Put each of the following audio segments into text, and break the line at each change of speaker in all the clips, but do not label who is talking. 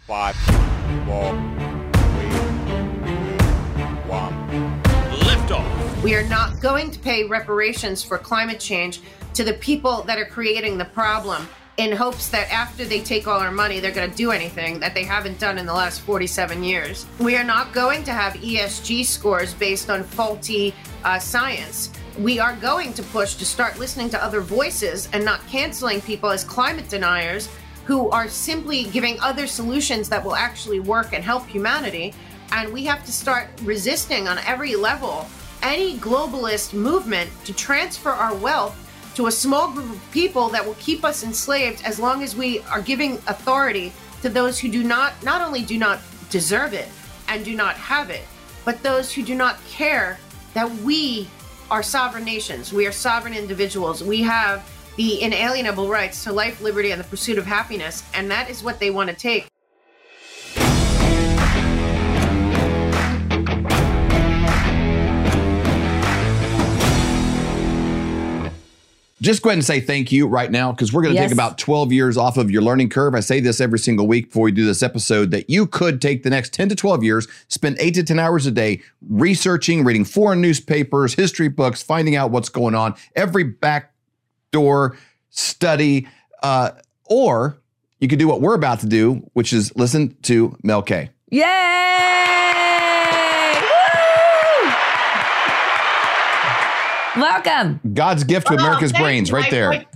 5, 4, 3, 2, 1. Liftoff.
We are not going to pay reparations for climate change to the people that are creating the problem in hopes that after they take all our money, they're going to do anything that they haven't done in the last 47 years. We are not going to have ESG scores based on faulty science. We are going to push to start listening to other voices and not canceling people as climate deniers who are simply giving other solutions that will actually work and help humanity. And we have to start resisting on every level any globalist movement to transfer our wealth to a small group of people that will keep us enslaved as long as we are giving authority to those who do not only do not deserve it and do not have it, but those who do not care that we are sovereign nations. We are sovereign individuals. We have the inalienable rights to life, liberty, and the pursuit of happiness. And that is what they want to take.
Just go ahead and say thank you right now, because we're going to take about 12 years off of your learning curve. I say this every single week before we do this episode, that you could take the next 10 to 12 years, spend 8 to 10 hours a day researching, reading foreign newspapers, history books, finding out what's going on, every backdoor study, or you could do what we're about to do, which is listen to Mel K.
Yay! Welcome.
God's gift to America's brains right there.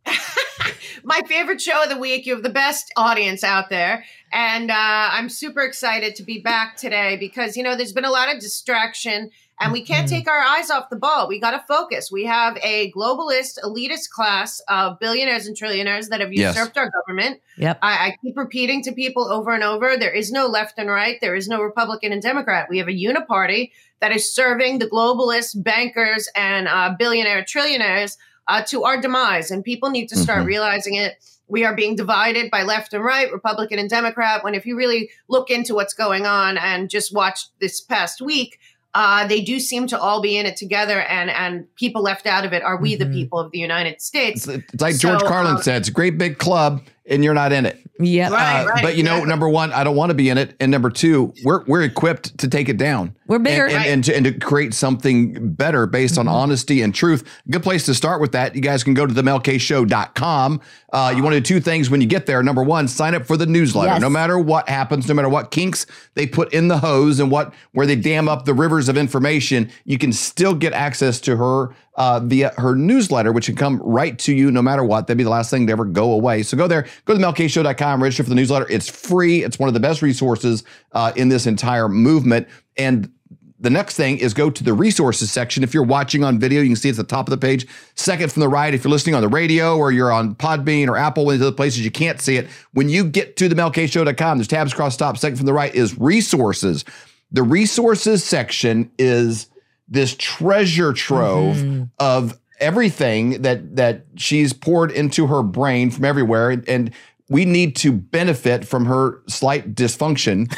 My favorite show of the week. You have the best audience out there. And I'm super excited to be back today because, you know, there's been a lot of distraction and we can't take our eyes off the ball. We got to focus. We have a globalist, elitist class of billionaires and trillionaires that have usurped our government.
Yep.
I keep repeating to people over and over, there is no left and right. There is no Republican and Democrat. We have a uniparty that is serving the globalist bankers and billionaire trillionaires to our demise. And people need to start realizing it. We are being divided by left and right, Republican and Democrat, when if you really look into what's going on and just watch this past week, they do seem to all be in it together, and people left out of it are we the people of the United States.
It's like George Carlin said, it's a great big club and you're not in it.
Yeah.
Right,
but you know, number one, I don't want to be in it. And number two, we're equipped to take it down.
We're bigger.
And to create something better based on honesty and truth. Good place to start with that. You guys can go to themelkshow.com. You want to do two things when you get there. Number one, sign up for the newsletter.
Yes.
No matter what happens, no matter what kinks they put in the hose and where they dam up the rivers of information, you can still get access to her via her newsletter, which can come right to you no matter what. That'd be the last thing to ever go away. So go there, go to themelkshow.com, register for the newsletter. It's free. It's one of the best resources in this entire movement. And the next thing is go to the resources section. If you're watching on video, you can see it's at the top of the page. Second from the right, if you're listening on the radio or you're on Podbean or Apple, one of the other places you can't see it, when you get to themelkshow.com, there's tabs across the top. Second from the right is resources. The resources section is this treasure trove of everything that she's poured into her brain from everywhere. And we need to benefit from her slight dysfunction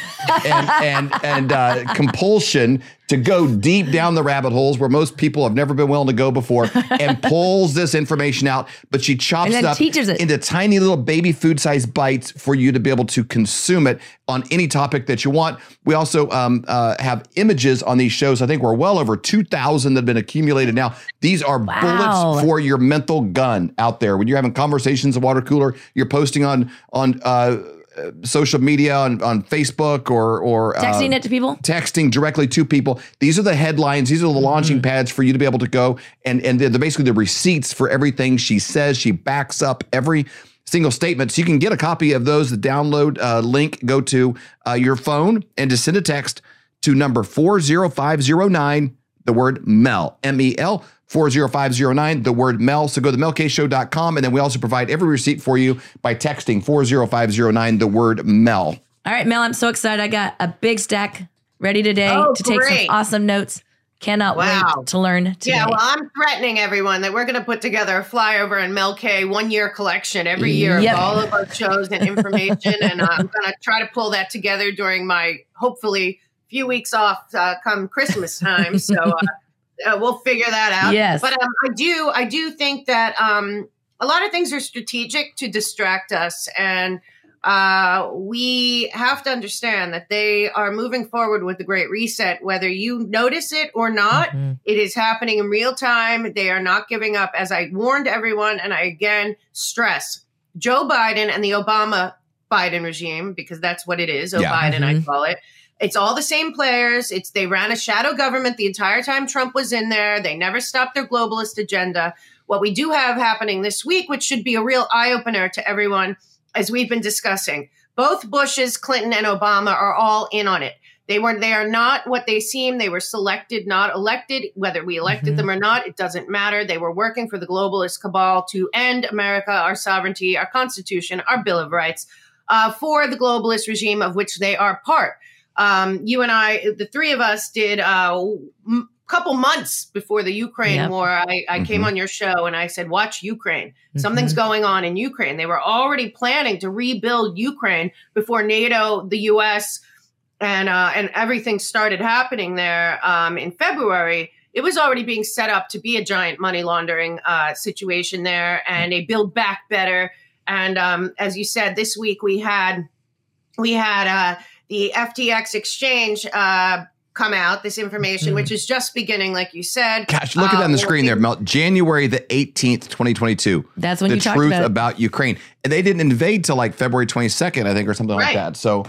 and compulsion to go deep down the rabbit holes where most people have never been willing to go before, and pulls this information out, but she chops it up into tiny little baby food-sized bites for you to be able to consume it on any topic that you want. We also have images on these shows. I think we're well over 2,000 that have been accumulated now. These are bullets for your mental gun out there. When you're having conversations at water cooler, you're posting on social media, on Facebook or
texting it to people,
texting directly to people. These are the headlines. These are the launching pads for you to be able to go and they're basically the receipts for everything she says. She backs up every single statement. So you can get a copy of those. The download link, go to your phone and just send a text to number 40509, the word MEL, MEL. 40509, the word MEL. So go to themelkshow.com, and then we also provide every receipt for you by texting 40509, the word MEL.
All right, Mel, I'm so excited. I got a big stack ready today to take some awesome notes. Cannot wait to learn today.
Yeah, well, I'm threatening everyone that we're going to put together a flyover and Mel K 1 year collection every year of all of our shows and information. And I'm going to try to pull that together during my, hopefully, few weeks off come Christmas time. So, we'll figure that out.
Yes.
But I do think that a lot of things are strategic to distract us. And we have to understand that they are moving forward with the Great Reset, whether you notice it or not. It is happening in real time. They are not giving up. As I warned everyone, and I again stress, Joe Biden and the Obama-Biden regime, because that's what it is, Biden, I call it. It's all the same players. They ran a shadow government the entire time Trump was in there. They never stopped their globalist agenda. What we do have happening this week, which should be a real eye-opener to everyone, as we've been discussing, both Bushes, Clinton, and Obama are all in on it. They are not what they seem. They were selected, not elected. Whether we elected them or not, it doesn't matter. They were working for the globalist cabal to end America, our sovereignty, our Constitution, our Bill of Rights, for the globalist regime of which they are part. You and I, the three of us, did couple months before the Ukraine war, I came on your show and I said, watch Ukraine. Something's going on in Ukraine. They were already planning to rebuild Ukraine before NATO, the US, and everything started happening there in February. It was already being set up to be a giant money laundering situation there and a Build Back Better. And as you said, this week we had the FTX exchange come out, this information, which is just beginning, like you said.
Gosh, look at that on the screen there, Mel. January the 18th, 2022.
That's when
you
talked
about the truth about Ukraine. And they didn't invade till like February 22nd, I think, or something like that. So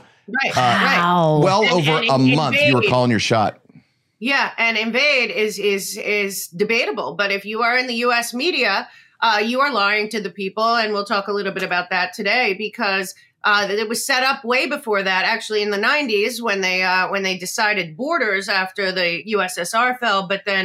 well over a month, you were calling your shot.
Yeah, and invade is debatable. But if you are in the U.S. media, you are lying to the people. And we'll talk a little bit about that today, because it was set up way before that, actually in the 90s when they decided borders after the USSR fell. But then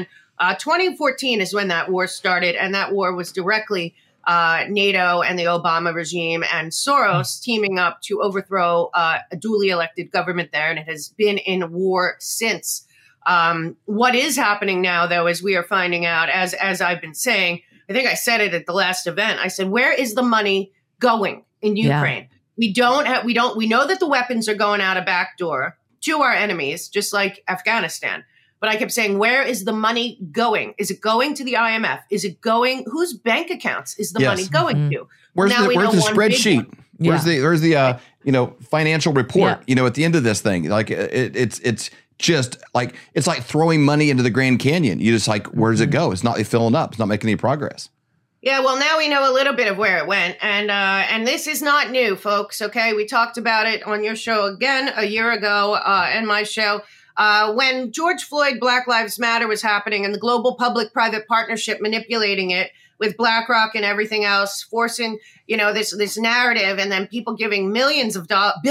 2014 is when that war started. And that war was directly NATO and the Obama regime and Soros teaming up to overthrow a duly elected government there. And it has been in war since. What is happening now, though, is we are finding out, as I've been saying, I think I said it at the last event. I said, where is the money going in Ukraine? Yeah. We know that the weapons are going out a back door to our enemies, just like Afghanistan. But I kept saying, where is the money going? Is it going to the IMF? Is it going, whose bank accounts is the money going to?
Where's the spreadsheet? Where's the financial report, at the end of this thing? Like it's just like, it's like throwing money into the Grand Canyon. You just like, where does it go? It's not filling up. It's not making any progress.
Yeah, well, now we know a little bit of where it went. And this is not new, folks. OK, we talked about it on your show again a year ago and my show when George Floyd Black Lives Matter was happening and the global public-private partnership manipulating it with BlackRock and everything else, forcing, this narrative, and then people giving billions of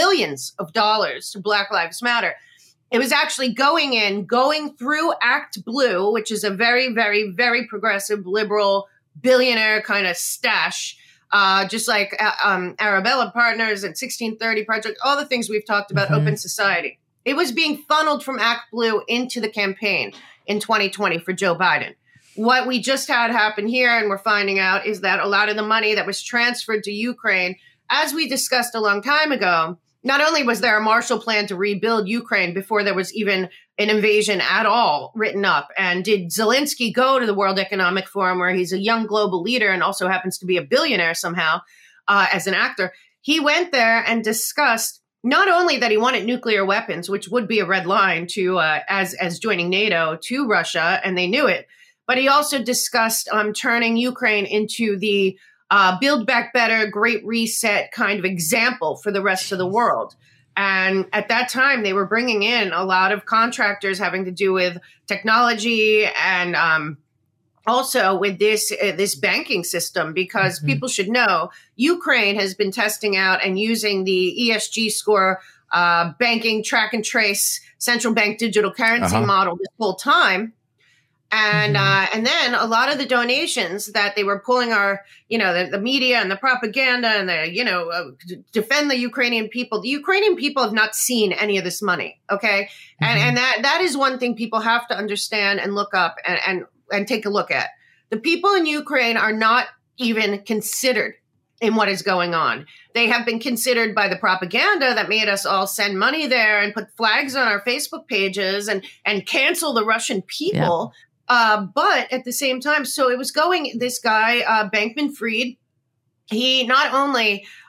dollars to Black Lives Matter. It was actually going through Act Blue, which is a very, very, very progressive liberal billionaire kind of stash, just like Arabella Partners and 1630 Project, all the things we've talked about, Open Society. It was being funneled from Act Blue into the campaign in 2020 for Joe Biden. What we just had happen here, and we're finding out, is that a lot of the money that was transferred to Ukraine, as we discussed a long time ago, not only was there a Marshall Plan to rebuild Ukraine before there was even an invasion at all written up, and did Zelensky go to the World Economic Forum, where he's a young global leader and also happens to be a billionaire somehow as an actor. He went there and discussed not only that he wanted nuclear weapons, which would be a red line to as joining NATO to Russia, and they knew it, but he also discussed turning Ukraine into the Build Back Better, Great Reset kind of example for the rest of the world. And at that time, they were bringing in a lot of contractors having to do with technology and also with this banking system, because people should know Ukraine has been testing out and using the ESG score banking track and trace central bank digital currency model this whole time. And then a lot of the donations that they were pulling our, the media and the propaganda and the, defend the Ukrainian people. The Ukrainian people have not seen any of this money. OK, and that is one thing people have to understand and look up and take a look at. The people in Ukraine are not even considered in what is going on. They have been considered by the propaganda that made us all send money there and put flags on our Facebook pages and cancel the Russian people. Yeah. But at the same time, so it was going, this guy, Bankman-Fried, he not only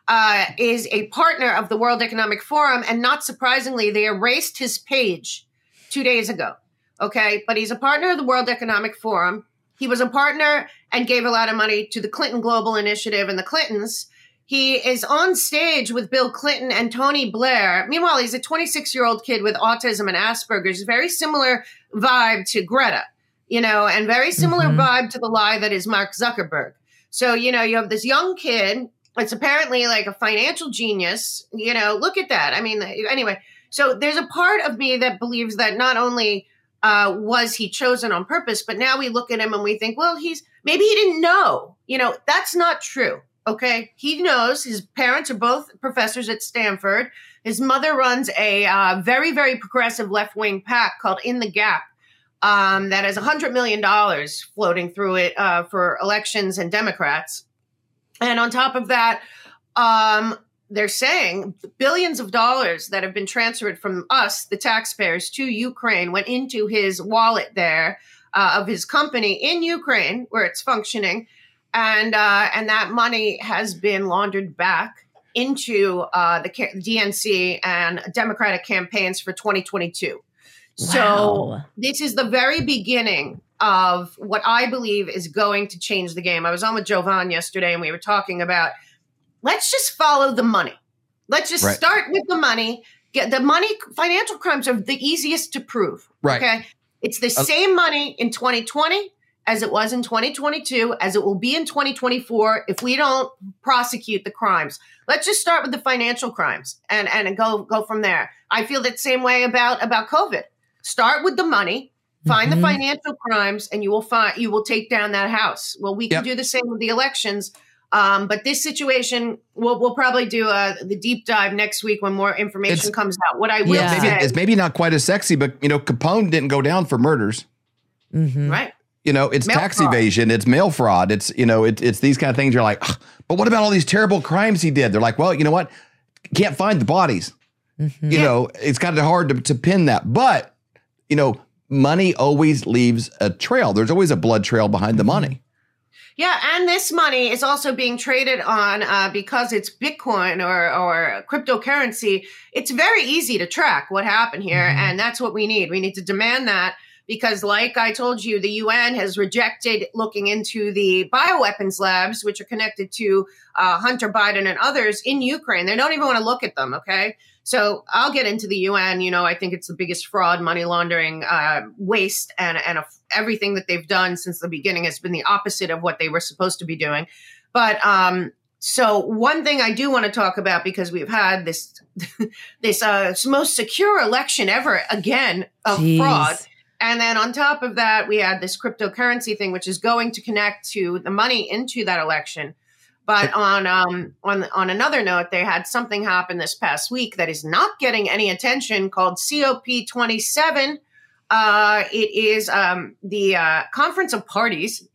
is a partner of the World Economic Forum. And not surprisingly, they erased his page 2 days ago. Okay. But he's a partner of the World Economic Forum. He was a partner and gave a lot of money to the Clinton Global Initiative and the Clintons. He is on stage with Bill Clinton and Tony Blair. Meanwhile, he's a 26-year-old kid with autism and Asperger's, very similar vibe to Greta, and very similar vibe to the lie that is Mark Zuckerberg. So, you have this young kid. It's apparently like a financial genius. Look at that. I mean, anyway, so there's a part of me that believes that not only was he chosen on purpose, but now we look at him and we think, well, maybe he didn't know. That's not true. Okay. He knows his parents are both professors at Stanford. His mother runs a very, very progressive left-wing PAC called In the Gap that has $100 million floating through it for elections and Democrats. And on top of that, they're saying billions of dollars that have been transferred from us, the taxpayers, to Ukraine went into his wallet there of his company in Ukraine where it's functioning. And that money has been laundered back into the DNC and Democratic campaigns for 2022. Wow. So this is the very beginning of what I believe is going to change the game. I was on with Jovan yesterday and we were talking about, let's just follow the money. Let's just start with the money. Get the money. Financial crimes are the easiest to prove.
Right.
Okay. It's the same money in 2020 as it was in 2022, as it will be in 2024 if we don't prosecute the crimes. Let's just start with the financial crimes and go from there. I feel that same way about COVID. Start with the money, find the financial crimes, and you will take down that house. Well, we can do the same with the elections. But this situation, we'll probably do the deep dive next week when more information comes out. What I will say
is maybe not quite as sexy, but Capone didn't go down for murders.
Right.
It's mail tax fraud. Evasion, it's mail fraud. It's, it's these kind of things. You're like, but what about all these terrible crimes he did? They're like, well, you know what? Can't find the bodies. It's kind of hard to pin that. But, money always leaves a trail. There's always a blood trail behind the money.
Yeah, and this money is also being traded on because it's Bitcoin or cryptocurrency. It's very easy to track what happened here, and that's what we need. We need to demand that because, like I told you, the UN has rejected looking into the bioweapons labs, which are connected to Hunter Biden and others in Ukraine. They don't even want to look at them, okay? So I'll get into the UN. I think it's the biggest fraud, money laundering, waste, and everything that they've done since the beginning has been the opposite of what they were supposed to be doing. But so one thing I do want to talk about, because we've had this most secure election ever again of fraud. And then on top of that, we had this cryptocurrency thing, which is going to connect to the money into that election. But on another note, they had something happen this past week that is not getting any attention called COP27. It is the Conference of Parties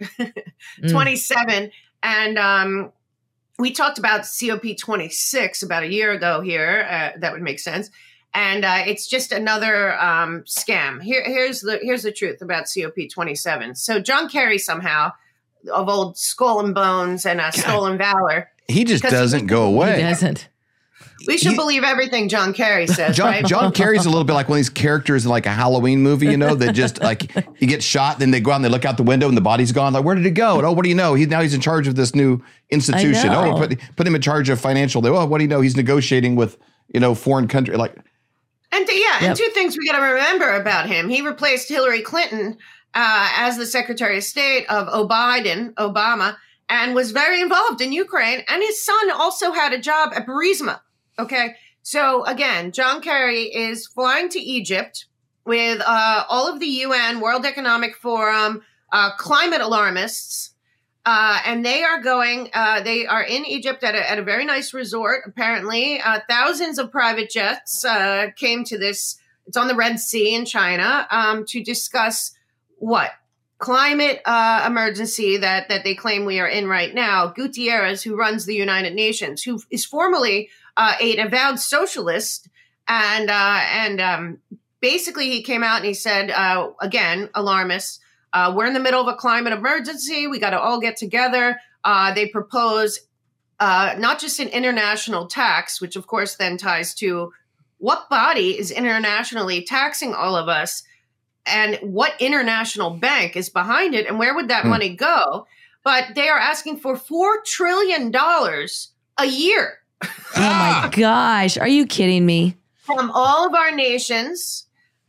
27. And we talked about COP26 about a year ago here. That would make sense. And it's just another scam. Here's the truth about COP27. So John Kerry somehow, of old Skull and Bones and Stolen Valor.
He just doesn't go away.
He doesn't.
We should believe everything John Kerry says, right?
John Kerry's a little bit like one of these characters in like a Halloween movie, that just like he gets shot, then they go out and they look out the window and the body's gone. Like, where did it go? And, what do you know? He's in charge of this new institution. Put him in charge of financial. What do you know? He's negotiating with, foreign country. Like,
and two things we got to remember about him. He replaced Hillary Clinton as the Secretary of State of Obama, and was very involved in Ukraine. And his son also had a job at Burisma. Okay. So again, John Kerry is flying to Egypt with all of the UN, World Economic Forum, climate alarmists. And they are in Egypt at a very nice resort. Apparently, thousands of private jets came to this. It's on the Red Sea in China to discuss what? Climate emergency that they claim we are in right now. Guterres, who runs the United Nations, who is formerly an avowed socialist, and basically he came out and he said, again, alarmists, we're in the middle of a climate emergency. We got to all get together. They propose not just an international tax, which of course then ties to what body is internationally taxing all of us and what international bank is behind it and where would that money go? But they are asking for $4 trillion a year.
Oh my gosh. Are you kidding me?
From all of our nations.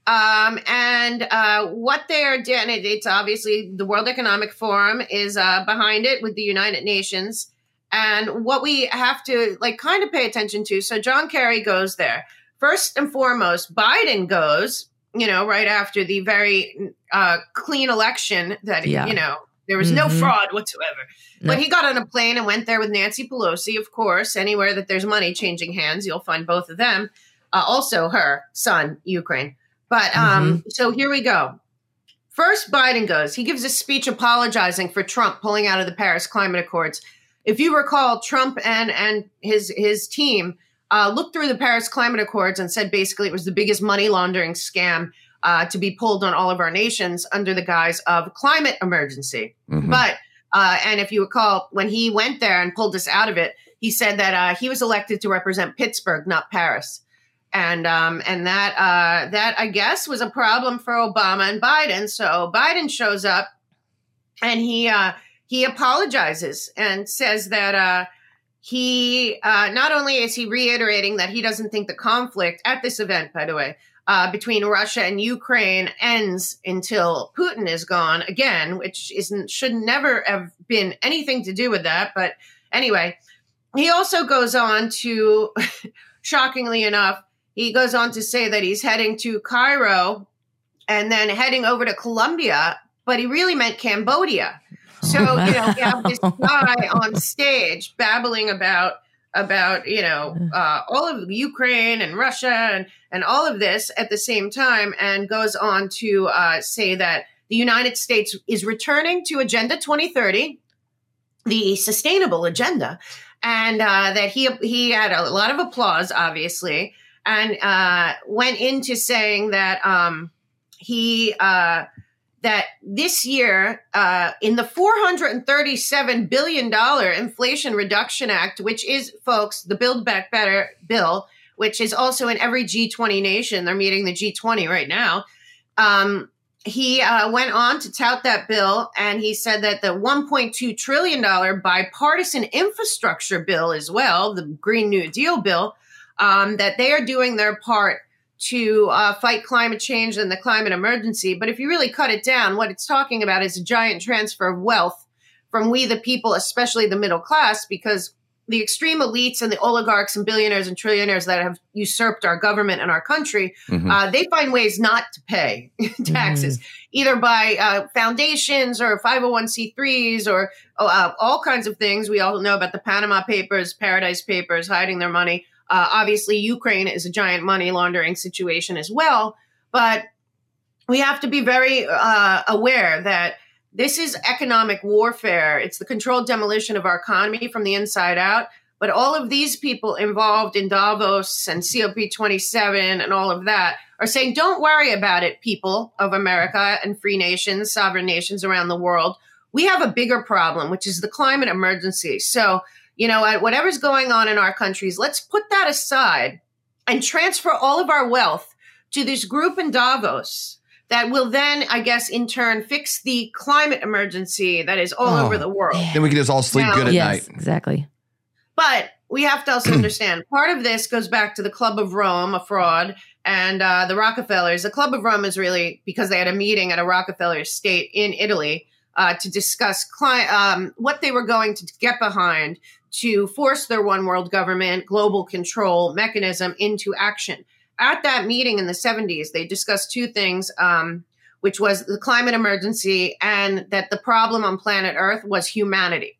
And what they are doing, it's obviously the World Economic Forum is behind it with the United Nations. And what we have to kind of pay attention to. So John Kerry goes there. First and foremost, Biden goes, right after the very clean election that, there was no fraud whatsoever. No. But he got on a plane and went there with Nancy Pelosi, of course. Anywhere that there's money changing hands, you'll find both of them. Also her son, Ukraine. But so here we go. First, Biden goes. He gives a speech apologizing for Trump pulling out of the Paris Climate Accords. If you recall, Trump and his team looked through the Paris Climate Accords and said basically it was the biggest money laundering scam to be pulled on all of our nations under the guise of climate emergency. But, and if you recall, when he went there and pulled us out of it, he said that he was elected to represent Pittsburgh, not Paris. And that I guess was a problem for Obama and Biden. So Biden shows up and he apologizes and says that he not only is he reiterating that he doesn't think the conflict at this event, by the way, between Russia and Ukraine ends until Putin is gone again, which should never have been anything to do with that. But anyway, he also goes on to, shockingly enough, he goes on to say that he's heading to Cairo and then heading over to Colombia, but he really meant Cambodia. So, we have this guy on stage babbling about all of Ukraine and Russia and all of this at the same time, and goes on to say that the United States is returning to Agenda 2030, the sustainable agenda, and that he had a lot of applause, obviously, and went into saying that that this year, in the $437 billion Inflation Reduction Act, which is, folks, the Build Back Better bill, which is also in every G20 nation. They're meeting the G20 right now. He went on to tout that bill, and he said that the $1.2 trillion bipartisan infrastructure bill as well, the Green New Deal bill, that they are doing their part to fight climate change and the climate emergency. But if you really cut it down, what it's talking about is a giant transfer of wealth from we the people, especially the middle class, because the extreme elites and the oligarchs and billionaires and trillionaires that have usurped our government and our country, they find ways not to pay taxes, either by foundations or 501c3s or all kinds of things. We all know about the Panama Papers, Paradise Papers, hiding their money. Obviously, Ukraine is a giant money laundering situation as well. But we have to be very aware that this is economic warfare. It's the controlled demolition of our economy from the inside out. But all of these people involved in Davos and COP27 and all of that are saying, don't worry about it, people of America and free nations, sovereign nations around the world. We have a bigger problem, which is the climate emergency. So, whatever's going on in our countries, let's put that aside and transfer all of our wealth to this group in Davos that will then, I guess, in turn, fix the climate emergency that is all over the world.
Then we can just all sleep good at night.
Exactly.
But we have to also understand, part of this goes back to the Club of Rome, a fraud, and the Rockefellers. The Club of Rome is really because they had a meeting at a Rockefeller estate in Italy to discuss what they were going to get behind to force their one world government global control mechanism into action. At that meeting in the 70s, they discussed two things, which was the climate emergency and that the problem on planet Earth was humanity.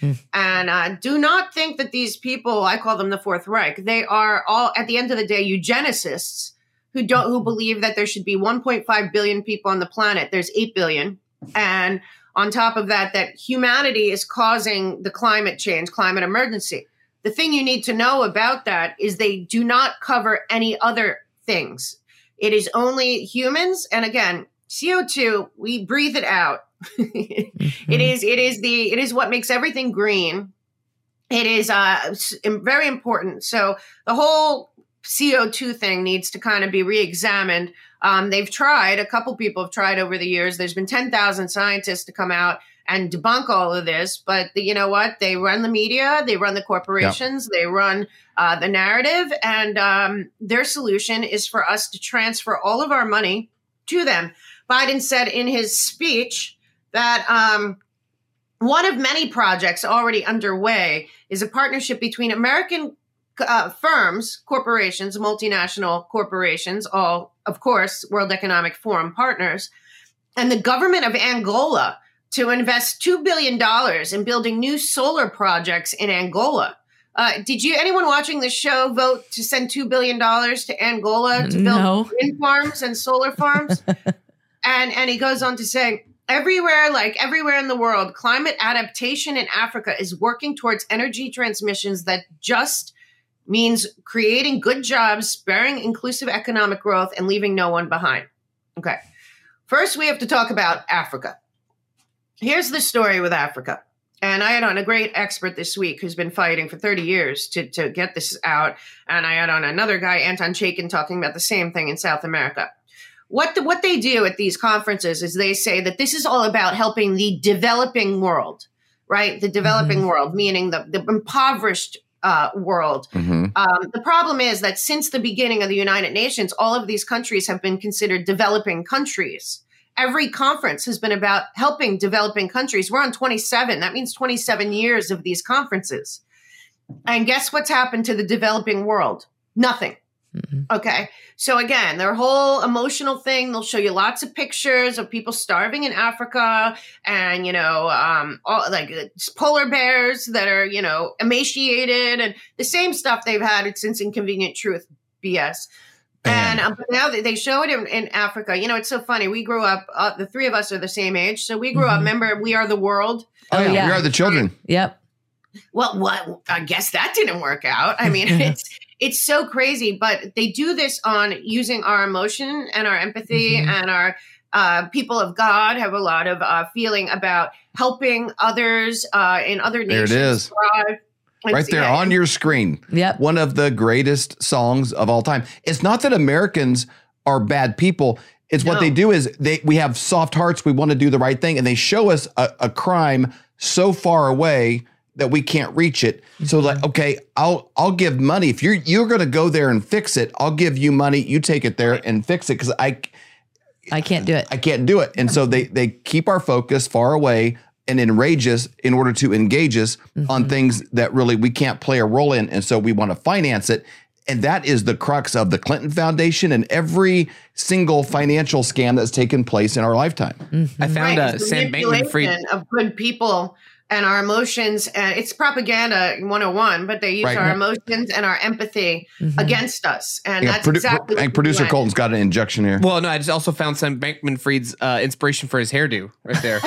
And do not think that these people, I call them the Fourth Reich, they are all, at the end of the day, eugenicists who believe that there should be 1.5 billion people on the planet. There's 8 billion. And on top of that, that humanity is causing the climate change, climate emergency. The thing you need to know about that is they do not cover any other things. It is only humans. And again, CO2, we breathe it out. It is what makes everything green. it is very important. So the whole CO2 thing needs to kind of be re-examined. They've tried, a couple people have tried over the years. There's been 10,000 scientists to come out and debunk all of this. But you know what? They run the media, they run the corporations, they run the narrative. And their solution is for us to transfer all of our money to them. Biden said in his speech that one of many projects already underway is a partnership between American firms, corporations, multinational corporations, all, of course, World Economic Forum partners, and the government of Angola to invest $2 billion in building new solar projects in Angola. Did anyone watching this show vote to send $2 billion to Angola to build wind farms and solar farms? And he goes on to say, everywhere in the world, climate adaptation in Africa is working towards energy transmissions that just means creating good jobs, sparing inclusive economic growth, and leaving no one behind. Okay. First, we have to talk about Africa. Here's the story with Africa. And I had on a great expert this week who's been fighting for 30 years to get this out. And I had on another guy, Anton Chaikin, talking about the same thing in South America. What they do at these conferences is they say that this is all about helping the developing world, right? The developing world, meaning the impoverished world. The problem is that since the beginning of the United Nations, all of these countries have been considered developing countries. Every conference has been about helping developing countries. We're on 27. That means 27 years of these conferences. And guess what's happened to the developing world? Nothing. Okay. So again, their whole emotional thing, they'll show you lots of pictures of people starving in Africa and, all, like polar bears that are, emaciated and the same stuff they've had since Inconvenient Truth BS. And but now they show it in Africa. It's so funny. We grew up, the three of us are the same age. So we grew up, remember, We Are the World.
Oh, yeah. We Are the Children.
Yep.
Well, I guess that didn't work out. I mean, it's so crazy, but they do this on using our emotion and our empathy and our people of God have a lot of feeling about helping others in other nations.
There it is.
Thrive.
Right there on your screen.
Yep.
One of the greatest songs of all time. It's not that Americans are bad people. It's what they do is we have soft hearts. We want to do the right thing. And they show us a crime so far away that we can't reach it. So like, okay, I'll give money. If you're going to go there and fix it, I'll give you money. You take it there and fix it. Because I
can't do it.
I can't do it. And so they keep our focus far away and enrage us in order to engage us on things that really we can't play a role in. And so we want to finance it. And that is the crux of the Clinton Foundation and every single financial scam that's taken place in our lifetime.
I found Sam Bankman-Fried
of good people and our emotions. And it's propaganda 101, but they use our emotions and our empathy against us. And that's exactly what
producer Colton's got an injection here.
Well, no, I just also found Sam Bankman-Fried's inspiration for his hairdo right there.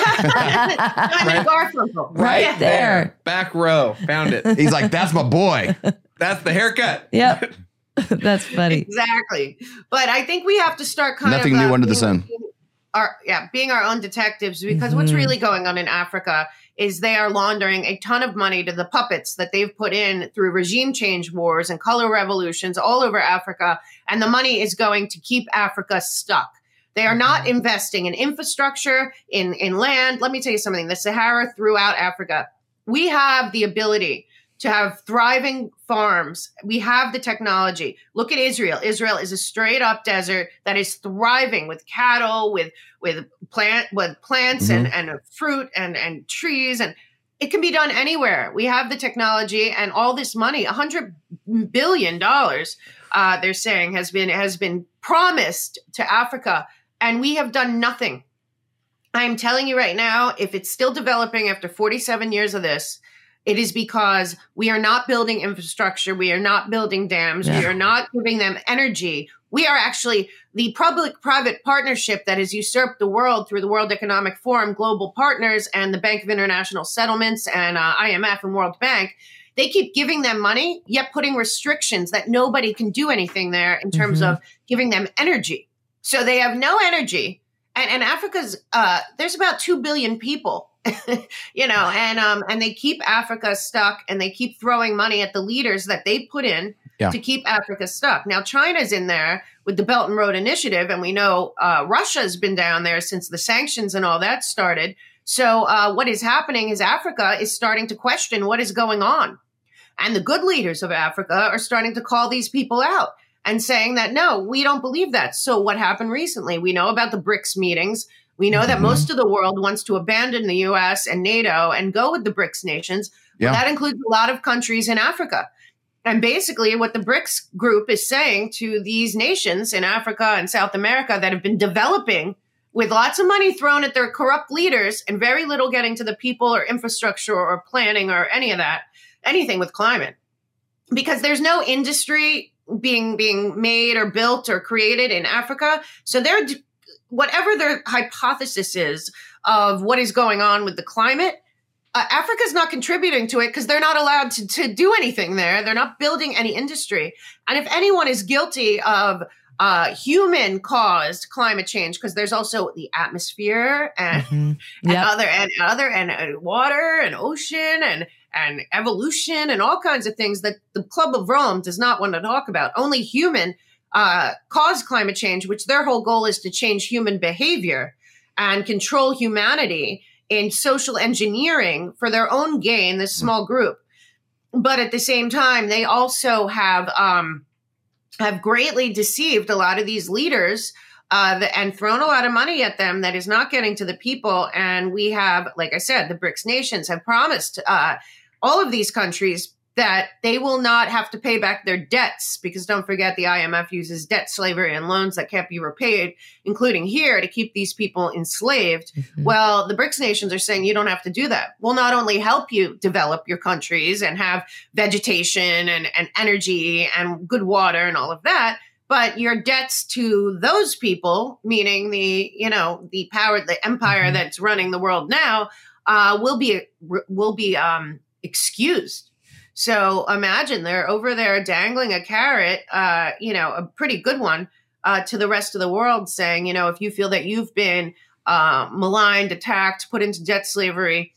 Right there.
Back row. Found it.
He's like, that's my boy.
That's the haircut.
Yep. That's funny.
Exactly. But I think we have to start
nothing new under the sun.
Being our own detectives, because what's really going on in Africa is they are laundering a ton of money to the puppets that they've put in through regime change wars and color revolutions all over Africa. And the money is going to keep Africa stuck. They are not investing in infrastructure, in land. Let me tell you something. The Sahara throughout Africa, we have the ability to have thriving farms. We have the technology. Look at Israel. Israel is a straight up desert that is thriving with cattle, with plants and fruit and trees. And it can be done anywhere. We have the technology and all this money, $100 billion, they're saying has been promised to Africa. And we have done nothing. I'm telling you right now, if it's still developing after 47 years of this, it is because we are not building infrastructure. We are not building dams. We are not giving them energy. We are actually the public-private partnership that has usurped the world through the World Economic Forum, global partners, and the Bank of International Settlements and IMF and World Bank. They keep giving them money, yet putting restrictions that nobody can do anything there in terms of giving them energy. So they have no energy. And Africa's, there's about 2 billion people and they keep Africa stuck, and they keep throwing money at the leaders that they put in to keep Africa stuck. Now, China's in there with the Belt and Road Initiative, and we know Russia's been down there since the sanctions and all that started. So what is happening is Africa is starting to question what is going on. And the good leaders of Africa are starting to call these people out and saying that, no, we don't believe that. So what happened recently? We know about the BRICS meetings. We know that most of the world wants to abandon the U.S. and NATO and go with the BRICS nations. Yeah. That includes a lot of countries in Africa. And basically what the BRICS group is saying to these nations in Africa and South America that have been developing with lots of money thrown at their corrupt leaders and very little getting to the people or infrastructure or planning or any of that, anything with climate, because there's no industry being made or built or created in Africa. So they're, whatever their hypothesis is of what is going on with the climate, Africa's not contributing to it because they're not allowed to do anything there. They're not building any industry. And if anyone is guilty of human-caused climate change, because there's also the atmosphere and water and ocean and evolution and all kinds of things that the Club of Rome does not want to talk about. Only human caused climate change, which their whole goal is to change human behavior and control humanity in social engineering for their own gain, this small group. But at the same time, they also have greatly deceived a lot of these leaders and thrown a lot of money at them that is not getting to the people. And we have, like I said, the BRICS nations have promised all of these countries that they will not have to pay back their debts, because don't forget the IMF uses debt, slavery, and loans that can't be repaid, including here, to keep these people enslaved. Mm-hmm. Well, the BRICS nations are saying you don't have to do that. We'll not only help you develop your countries and have vegetation and energy and good water and all of that, but your debts to those people, meaning the power, the empire that's running the world now, will be excused. So imagine they're over there dangling a carrot, a pretty good one, to the rest of the world, saying, if you feel that you've been maligned, attacked, put into debt slavery,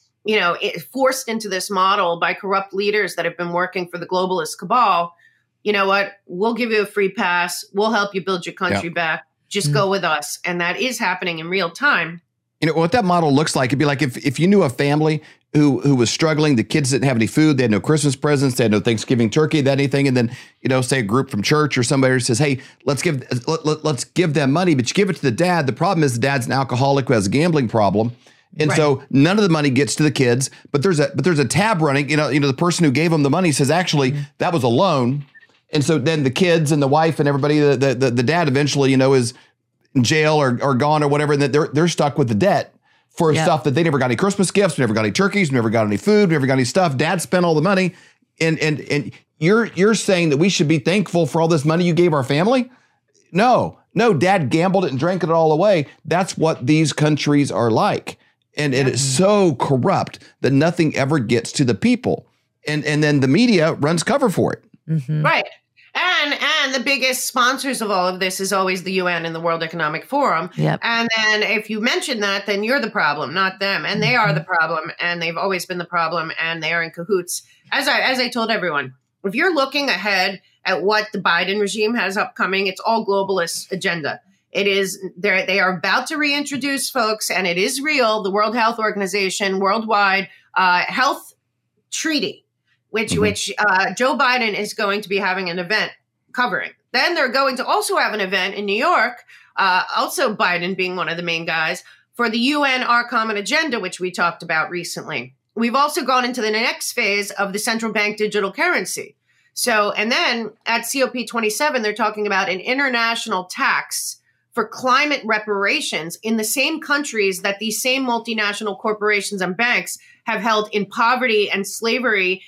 forced into this model by corrupt leaders that have been working for the globalist cabal, you know what? We'll give you a free pass. We'll help you build your country back. Just go with us. And that is happening in real time.
What that model looks like, it'd be like if you knew a family who was struggling, the kids didn't have any food, they had no Christmas presents, they had no Thanksgiving turkey, that anything, and then say a group from church or somebody says, "Hey, let's give them money," but you give it to the dad. The problem is the dad's an alcoholic who has a gambling problem, and so none of the money gets to the kids. But there's a tab running. The person who gave them the money says, "Actually, that was a loan," and so then the kids and the wife and everybody, the dad eventually is in jail or gone or whatever, and that they're stuck with the debt for stuff that they never got any Christmas gifts, never got any turkeys, never got any food, never got any stuff. Dad spent all the money, and you're saying that we should be thankful for all this money you gave our family? No, Dad gambled it and drank it all away. That's what these countries are like, and it is so corrupt that nothing ever gets to the people, and then the media runs cover for it.
Mm-hmm. Right. And the biggest sponsors of all of this is always the UN and the World Economic Forum. Yep. And then if you mention that, then you're the problem, not them. And they are the problem, and they've always been the problem, and they are in cahoots. As I told everyone, if you're looking ahead at what the Biden regime has upcoming, it's all globalist agenda. It is they are about to reintroduce, folks, and it is real, the World Health Organization worldwide health treaty, which Joe Biden is going to be having an event covering. Then they're going to also have an event in New York, also Biden being one of the main guys, for the UN Our Common Agenda, which we talked about recently. We've also gone into the next phase of the central bank digital currency. So, and then at COP27, they're talking about an international tax for climate reparations in the same countries that these same multinational corporations and banks have held in poverty and slavery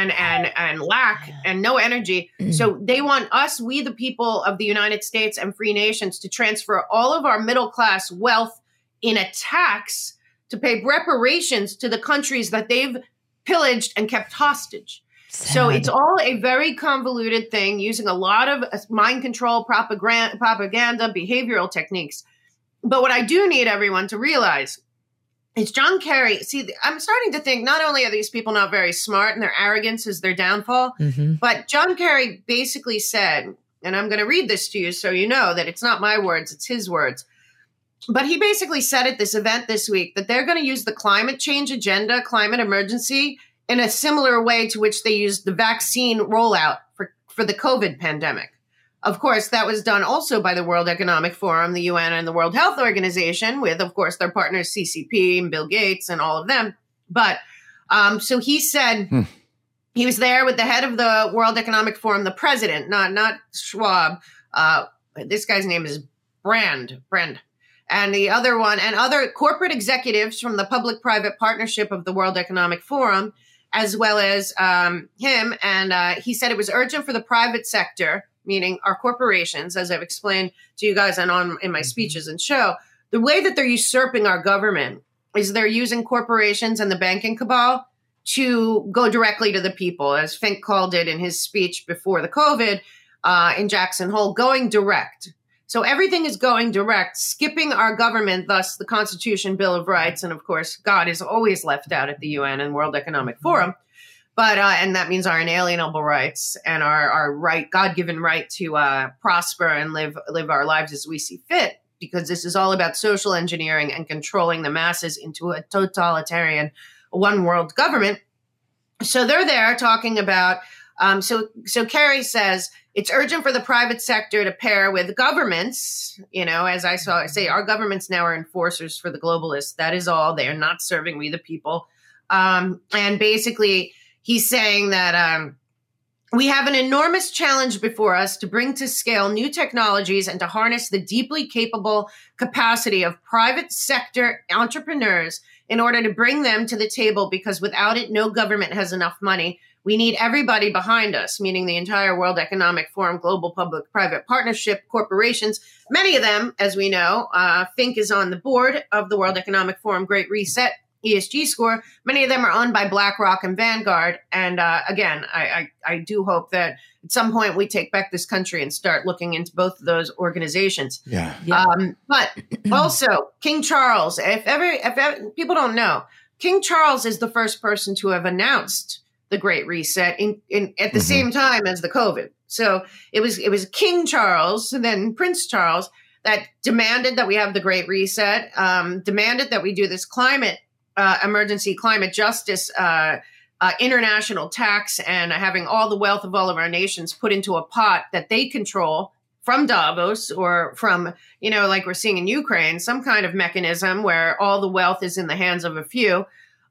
and lack and no energy. So they want us, we the people of the United States and free nations, to transfer all of our middle class wealth in a tax to pay reparations to the countries that they've pillaged and kept hostage. Sad. So it's all a very convoluted thing using a lot of mind control, propaganda, behavioral techniques. But what I do need everyone to realize is John Kerry. See, I'm starting to think not only are these people not very smart and their arrogance is their downfall, but John Kerry basically said, and I'm going to read this to you so you know that it's not my words, it's his words. But he basically said at this event this week that they're going to use the climate change agenda, climate emergency, in a similar way to which they used the vaccine rollout for the COVID pandemic. Of course, that was done also by the World Economic Forum, the UN, and the World Health Organization, with, of course, their partners CCP and Bill Gates and all of them. But so he said he was there with the head of the World Economic Forum, the president, not Schwab. This guy's name is Brand. And the other one, and other corporate executives from the public-private partnership of the World Economic Forum, as well as him. And he said it was urgent for the private sector, meaning our corporations, as I've explained to you guys and in my speeches and show, the way that they're usurping our government is they're using corporations and the banking cabal to go directly to the people, as Fink called it in his speech before the COVID in Jackson Hole, going direct. So everything is going direct, skipping our government, thus the Constitution, Bill of Rights, and of course, God is always left out at the UN and World Economic Forum. But and that means our inalienable rights and our right, God-given right to prosper and live our lives as we see fit, because this is all about social engineering and controlling the masses into a totalitarian one-world government. So they're there talking about. So Kerry says it's urgent for the private sector to pair with governments. You know, as I say, our governments now are enforcers for the globalists. That is all. They are not serving we the people. And basically, he's saying that we have an enormous challenge before us to bring to scale new technologies and to harness the deeply capable capacity of private sector entrepreneurs in order to bring them to the table, because without it, no government has enough money. We need everybody behind us, meaning the entire World Economic Forum, global public-private partnership, corporations. Many of them, as we know, Fink is on the board of the World Economic Forum Great Reset ESG score. Many of them are owned by BlackRock and Vanguard. And again, I do hope that at some point we take back this country and start looking into both of those organizations.
Yeah.
But also, King Charles, if ever people don't know, King Charles is the first person to have announced the Great Reset at the same time as the COVID. So it was King Charles and then Prince Charles that demanded that we have the Great Reset, demanded that we do this climate emergency, climate justice, international tax, and having all the wealth of all of our nations put into a pot that they control from Davos or from, like we're seeing in Ukraine, some kind of mechanism where all the wealth is in the hands of a few.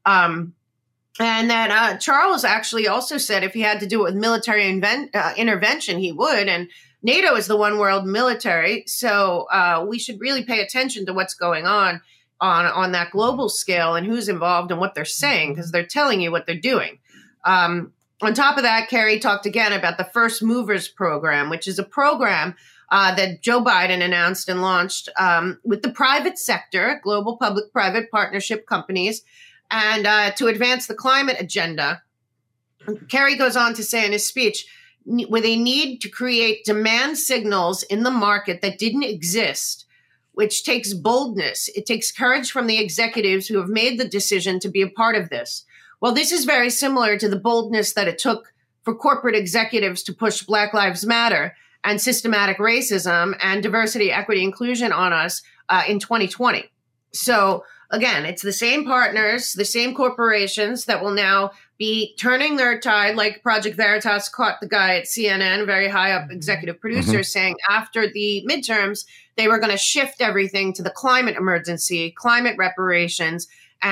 And that Charles actually also said if he had to do it with military intervention, he would. And NATO is the one world military. So we should really pay attention to what's going on that global scale and who's involved and what they're saying, because they're telling you what they're doing. On top of that, Kerry talked again about the First Movers Program, which is a program that Joe Biden announced and launched with the private sector, global public-private partnership companies, and to advance the climate agenda. Kerry goes on to say in his speech, with a need to create demand signals in the market that didn't exist, which takes boldness. It takes courage from the executives who have made the decision to be a part of this. Well, this is very similar to the boldness that it took for corporate executives to push Black Lives Matter and systematic racism and diversity, equity, inclusion on us in 2020. So again, it's the same partners, the same corporations that will now be turning their tide, like Project Veritas caught the guy at CNN, very high up executive producer, saying after the midterms, they were going to shift everything to the climate emergency, climate reparations,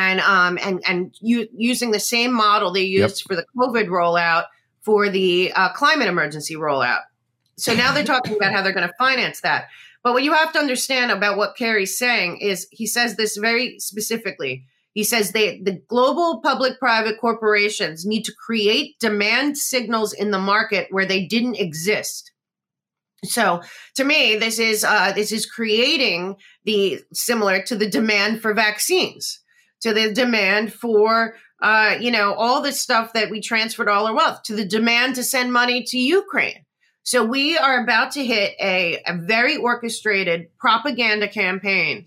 and using the same model they used for the COVID rollout for the climate emergency rollout. So now they're talking about how they're going to finance that. But what you have to understand about what Kerry's saying is he says this very specifically. He says the global public-private corporations need to create demand signals in the market where they didn't exist. So to me, this is creating the similar to the demand for vaccines, to the demand for all the stuff that we transferred all our wealth, to the demand to send money to Ukraine. So we are about to hit a very orchestrated propaganda campaign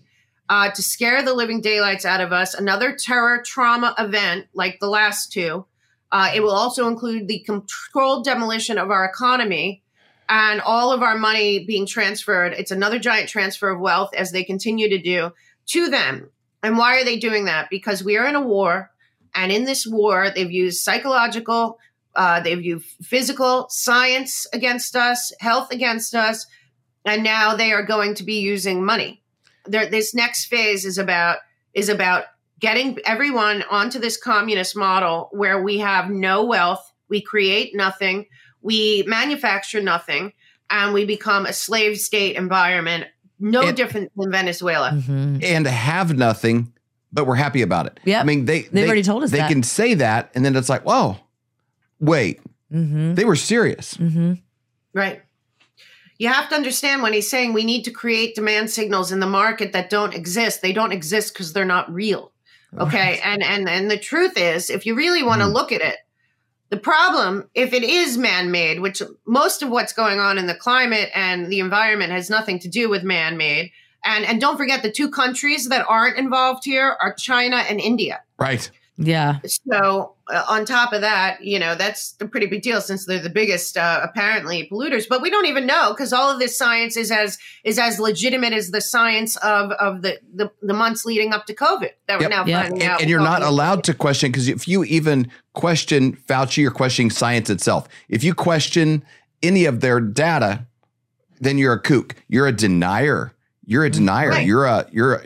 to scare the living daylights out of us, another terror trauma event like the last two. It will also include the controlled demolition of our economy and all of our money being transferred. It's another giant transfer of wealth, as they continue to do, to them. And why are they doing that? Because we are in a war. And in this war, they've used psychological, they've used physical, science against us, health against us. And now they are going to be using money. This next phase is about getting everyone onto this communist model where we have no wealth, we create nothing, we manufacture nothing, and we become a slave state environment, different than Venezuela.
Mm-hmm. And have nothing, but we're happy about it.
Yeah,
I mean, they've
already told us
they can say that, and then it's like, whoa, wait, they were serious.
Mm-hmm.
Right. You have to understand when he's saying we need to create demand signals in the market that don't exist. They don't exist because they're not real. Okay. Right. And the truth is, if you really want to look at it, the problem, if it is man-made, which most of what's going on in the climate and the environment has nothing to do with man-made. And don't forget, the two countries that aren't involved here are China and India.
Right.
Yeah.
So on top of that, that's a pretty big deal since they're the biggest, apparently, polluters. But we don't even know, because all of this science is as legitimate as the science of the months leading up to COVID that we're now finding out.
And you're not allowed to question, because if you even question Fauci, you're questioning science itself. If you question any of their data, then you're a kook. You're a denier. You're a denier. Right.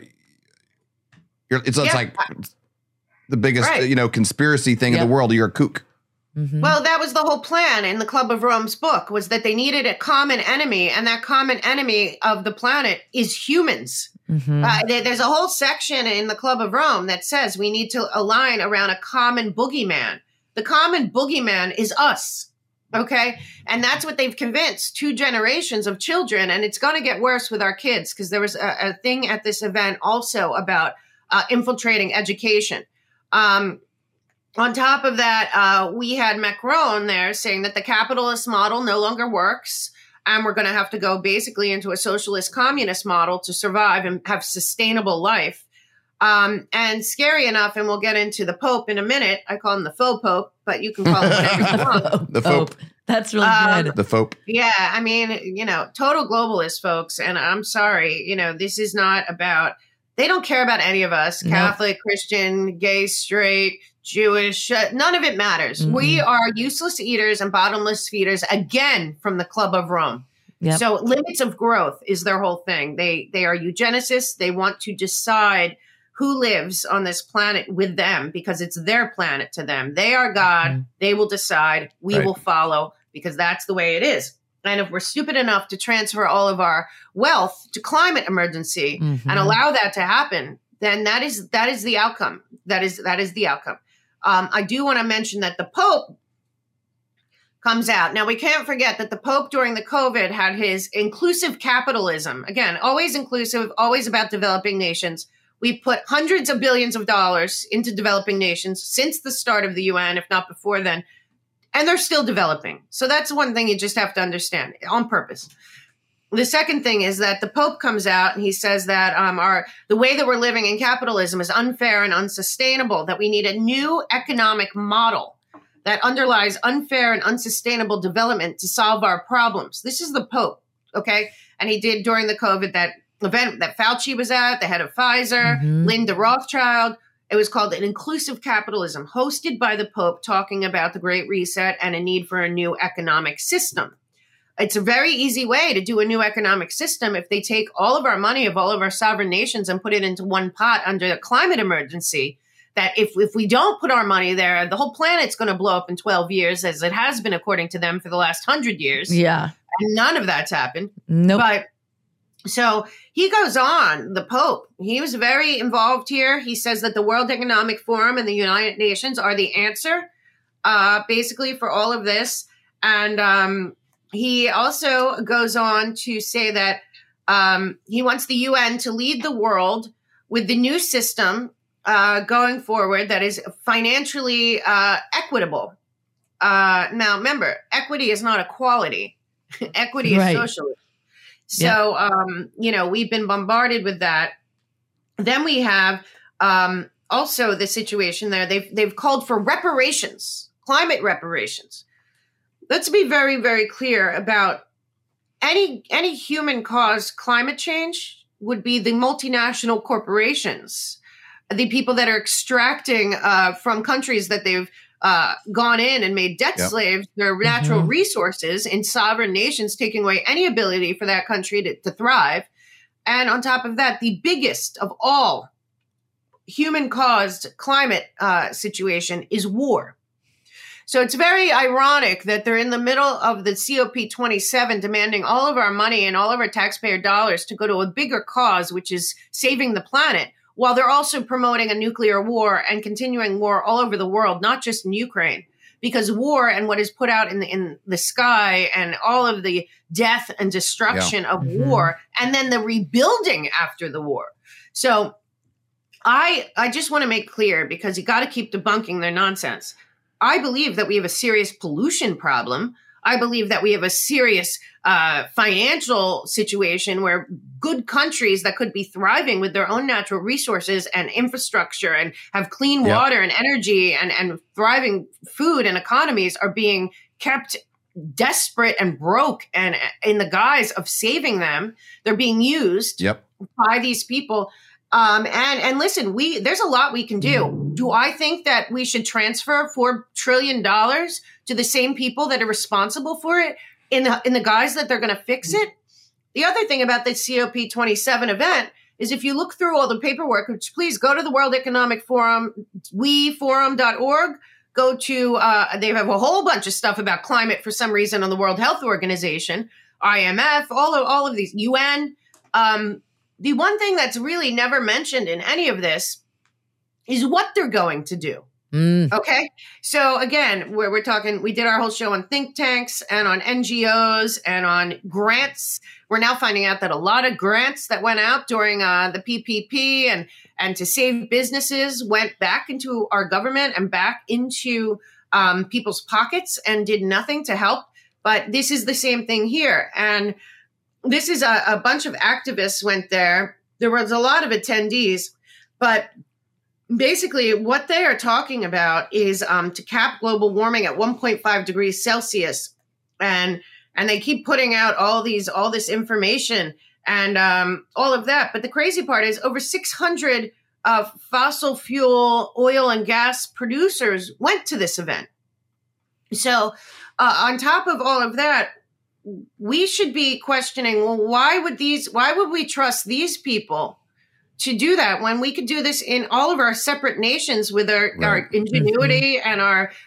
It's like the biggest, conspiracy thing in the world. You're a kook.
Mm-hmm. Well, that was the whole plan in the Club of Rome's book, was that they needed a common enemy, and that common enemy of the planet is humans. Mm-hmm. There's a whole section in the Club of Rome that says we need to align around a common boogeyman. The common boogeyman is us. Okay. And that's what they've convinced 2 generations of children. And it's going to get worse with our kids, because there was a thing at this event also about infiltrating education. On top of that, we had Macron there saying that the capitalist model no longer works, and we're going to have to go basically into a socialist communist model to survive and have sustainable life. And scary enough, and we'll get into the Pope in a minute. I call him the faux Pope, but you can call him whatever you want.
The Pope.
That's really good.
The Pope.
Yeah. I mean, total globalist folks. And I'm sorry, this is not about, they don't care about any of us, Catholic, Christian, gay, straight, Jewish, none of it matters. Mm-hmm. We are useless eaters and bottomless feeders, again, from the Club of Rome. Yep. So limits of growth is their whole thing. They are eugenicists. They want to decide who lives on this planet with them, because it's their planet to them. They are God. Mm-hmm. They will decide. We will follow, because that's the way it is. And if we're stupid enough to transfer all of our wealth to climate emergency and allow that to happen, then that is the outcome. That is the outcome. I do want to mention that the Pope comes out. Now, we can't forget that the Pope during the COVID had his inclusive capitalism. Again, always inclusive, always about developing nations. We put hundreds of billions of dollars into developing nations since the start of the UN, if not before then, and they're still developing. So that's one thing you just have to understand on purpose. The second thing is that the Pope comes out and he says that the way that we're living in capitalism is unfair and unsustainable, that we need a new economic model that underlies unfair and unsustainable development to solve our problems. This is the Pope, okay? And he did during the COVID that event that Fauci was at, the head of Pfizer, Linda Rothschild. It was called an inclusive capitalism, hosted by the Pope, talking about the Great Reset and a need for a new economic system. It's a very easy way to do a new economic system if they take all of our money of all of our sovereign nations and put it into one pot under the climate emergency. That if we don't put our money there, the whole planet's going to blow up in 12 years, as it has been, according to them, for the last 100 years.
Yeah.
And none of that's happened.
Nope.
But so he goes on, the Pope, he was very involved here. He says that the World Economic Forum and the United Nations are the answer, basically, for all of this. And he also goes on to say that he wants the UN to lead the world with the new system going forward that is financially equitable. Now, remember, equity is not equality. Equity is socialism. So, we've been bombarded with that. Then we have also the situation there. They've called for reparations, climate reparations. Let's be very, very clear about any human-caused climate change would be the multinational corporations, the people that are extracting from countries that they've gone in and made debt slaves, their natural resources in sovereign nations, taking away any ability for that country to thrive. And on top of that, the biggest of all human-caused climate situation is war. So it's very ironic that they're in the middle of the COP27 demanding all of our money and all of our taxpayer dollars to go to a bigger cause, which is saving the planet, while they're also promoting a nuclear war and continuing war all over the world, not just in Ukraine. Because war and what is put out in the sky and all of the death and destruction of war, and then the rebuilding after the war. So I just want to make clear, because you got to keep debunking their nonsense. I believe that we have a serious pollution problem. I believe that we have a serious financial situation where good countries that could be thriving with their own natural resources and infrastructure and have clean water and energy and thriving food and economies are being kept desperate and broke. And in the guise of saving them, they're being used by these people. And listen, there's a lot we can do. Do I think that we should transfer $4 trillion to the same people that are responsible for it in the guise that they're going to fix it? The other thing about the COP27 event is if you look through all the paperwork, which please go to the World Economic Forum, weforum.org, go to, they have a whole bunch of stuff about climate for some reason on the World Health Organization, IMF, all of these, UN. The one thing that's really never mentioned in any of this is what they're going to do. Okay. So again, we're talking, we did our whole show on think tanks and on NGOs and on grants. We're now finding out that a lot of grants that went out during the PPP and to save businesses went back into our government and back into people's pockets and did nothing to help. But this is the same thing here. And this is a bunch of activists went there. There was a lot of attendees, but basically what they are talking about is to cap global warming at 1.5 degrees Celsius. And they keep putting out all this information and all of that. But the crazy part is over 600 fossil fuel, oil and gas producers went to this event. So on top of all of that, we should be questioning, well, why would we trust these people to do that when we could do this in all of our separate nations with our ingenuity and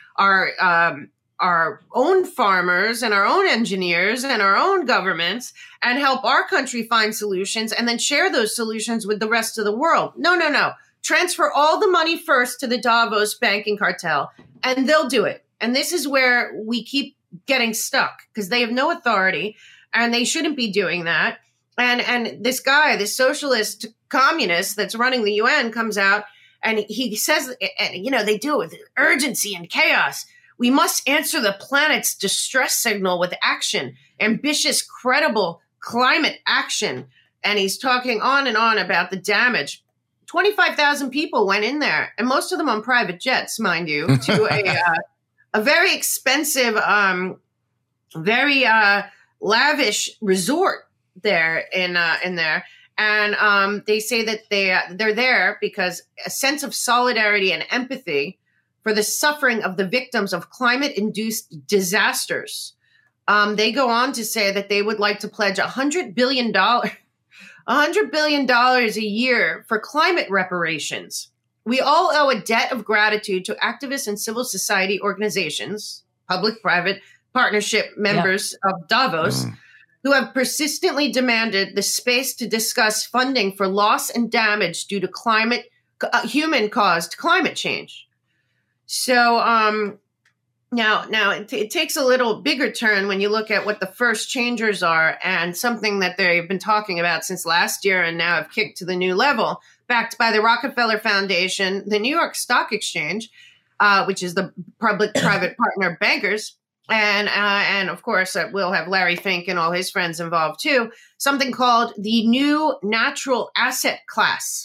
our own farmers and our own engineers and our own governments and help our country find solutions and then share those solutions with the rest of the world? No. Transfer all the money first to the Davos banking cartel and they'll do it. And this is where we keep getting stuck because they have no authority and they shouldn't be doing that. And this guy, this socialist communist that's running the UN comes out and he says, they do it with urgency and chaos. We must answer the planet's distress signal with action, ambitious, credible climate action. And he's talking on and on about the damage. 25,000 people went in there, and most of them on private jets, mind you, to a very expensive, very lavish resort there in there. And they say that they're there because a sense of solidarity and empathy for the suffering of the victims of climate-induced disasters. They go on to say that they would like to pledge $100 billion a year for climate reparations. We all owe a debt of gratitude to activists and civil society organizations, public-private partnership members of Davos, who have persistently demanded the space to discuss funding for loss and damage due to human-caused climate change. So now it takes a little bigger turn when you look at what the first changers are and something that they've been talking about since last year and now have kicked to the new level, backed by the Rockefeller Foundation, the New York Stock Exchange, which is the public-private partner bankers, and of course we'll have Larry Fink and all his friends involved too, something called the New Natural Asset Class.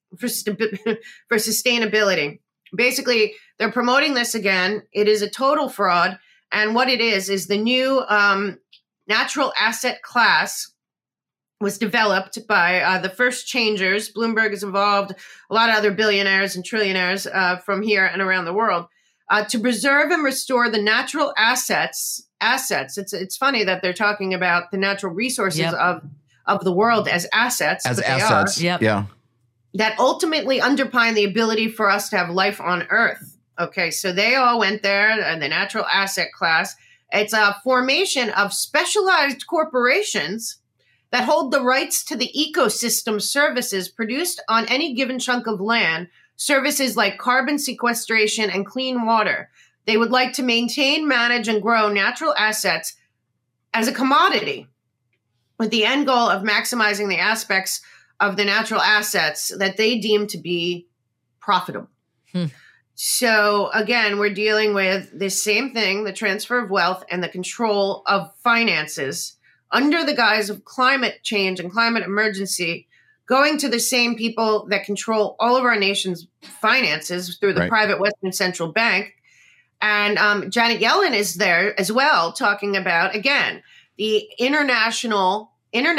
for sustainability. Basically, they're promoting this again. It is a total fraud. And what it is the new natural asset class was developed by the first changers. Bloomberg has involved a lot of other billionaires and trillionaires from here and around the world to preserve and restore the natural assets. It's funny that they're talking about the natural resources of the world as assets.
As assets. Yeah.
That ultimately underpin the ability for us to have life on Earth. Okay, so they all went there, and the natural asset class. It's a formation of specialized corporations that hold the rights to the ecosystem services produced on any given chunk of land, services like carbon sequestration and clean water. They would like to maintain, manage, and grow natural assets as a commodity, with the end goal of maximizing the aspects of the natural assets that they deem to be profitable. So again, we're dealing with this same thing, the transfer of wealth and the control of finances under the guise of climate change and climate emergency, going to the same people that control all of our nation's finances through the private Western Central Bank. And Janet Yellen is there as well, talking about, again, the international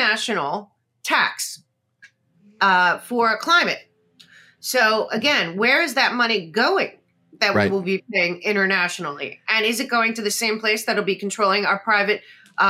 tax for climate. So again, where is that money going that we will be paying internationally? And is it going to the same place that'll be controlling our private,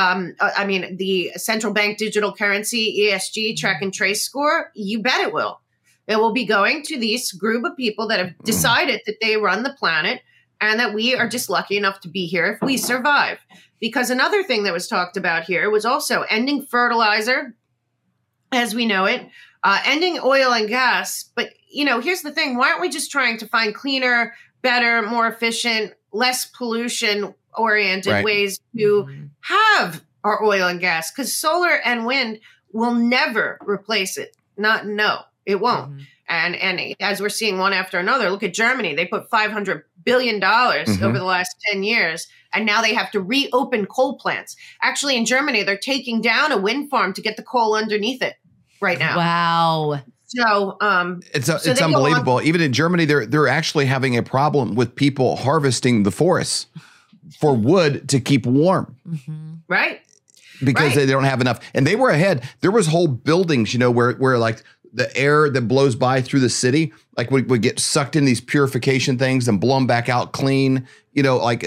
the central bank digital currency, ESG, track and trace score? You bet it will. It will be going to this group of people that have decided that they run the planet and that we are just lucky enough to be here if we survive. Because another thing that was talked about here was also ending fertilizer as we know it, ending oil and gas. But, here's the thing. Why aren't we just trying to find cleaner, better, more efficient, less pollution-oriented ways to have our oil and gas? Because solar and wind will never replace it. It won't. And as we're seeing one after another, look at Germany. They put $500 billion over the last 10 years, and now they have to reopen coal plants. Actually, in Germany, they're taking down a wind farm to get the coal underneath it right now.
Wow.
So
it's unbelievable. Even in Germany, they're actually having a problem with people harvesting the forests for wood to keep warm.
Right.
Because they don't have enough. And they were ahead. There was whole buildings, where like the air that blows by through the city, like would get sucked in these purification things and blown back out clean, like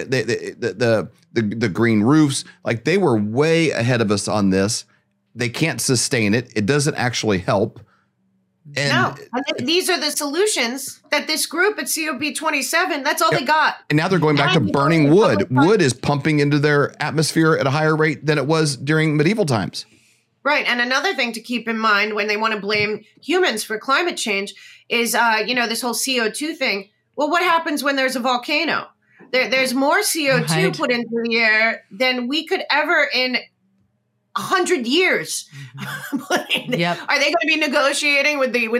the green roofs, like they were way ahead of us on this. They can't sustain it. It doesn't actually help. And
these are the solutions that this group at COP27, that's all they got.
And now they're going back to burning wood. Wood is pumping into their atmosphere at a higher rate than it was during medieval times.
Right. And another thing to keep in mind when they want to blame humans for climate change is, this whole CO2 thing. Well, what happens when there's a volcano? There's more CO2 put into the air than we could ever in 100 years. Are they going to be negotiating with the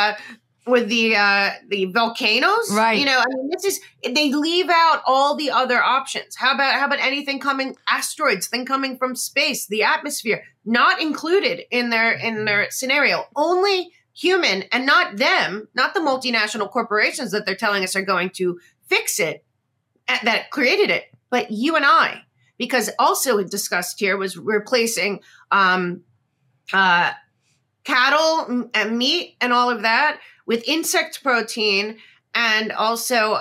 volcanoes?
Right.
They leave out all the other options. How about anything coming, asteroids, thing coming from space, the atmosphere, not included in their scenario. Only human, and not them, not the multinational corporations that they're telling us are going to fix it, that created it, but you and I. Because also discussed here was replacing cattle and meat and all of that with insect protein, and also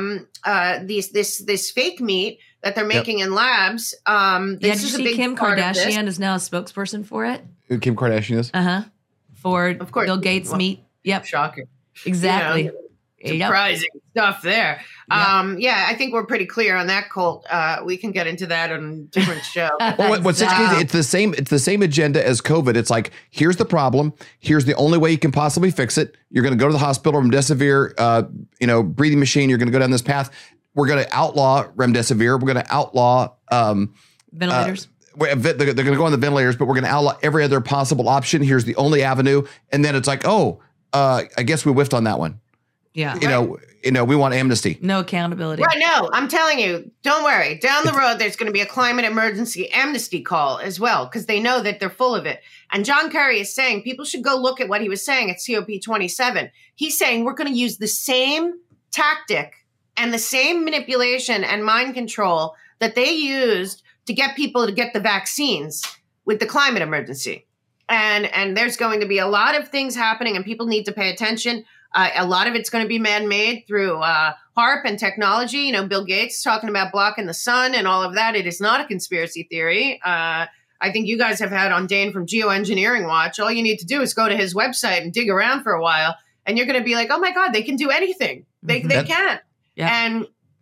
this fake meat that they're making in labs.
Did you see Kim Kardashian is now a spokesperson for it?
Kim Kardashian is?
For Bill Gates meat. Yep.
Shocking.
Exactly.
Surprising stuff there. I think we're pretty clear on that, Colt. We can get into that on a different show.
Well, what's interesting, it's the same agenda as COVID. It's like, here's the problem. Here's the only way you can possibly fix it. You're going to go to the hospital, remdesivir, breathing machine. You're going to go down this path. We're going to outlaw remdesivir. We're going to outlaw
ventilators.
They're going to go on the ventilators, but we're going to outlaw every other possible option. Here's the only avenue. And then it's like, I guess we whiffed on that one.
Yeah.
We want amnesty.
No accountability.
Right, no, I'm telling you, don't worry. Down the road, there's going to be a climate emergency amnesty call as well, because they know that they're full of it. And John Kerry is saying people should go look at what he was saying at COP27. He's saying we're going to use the same tactic and the same manipulation and mind control that they used to get people to get the vaccines with the climate emergency. And there's going to be a lot of things happening, and people need to pay attention. A lot of it's going to be man-made through HAARP and technology. Bill Gates talking about blocking the sun and all of that. It is not a conspiracy theory. I think you guys have had on Dane from Geoengineering Watch. All you need to do is go to his website and dig around for a while, and you're going to be like, oh my God, they can do anything. They can. Yeah.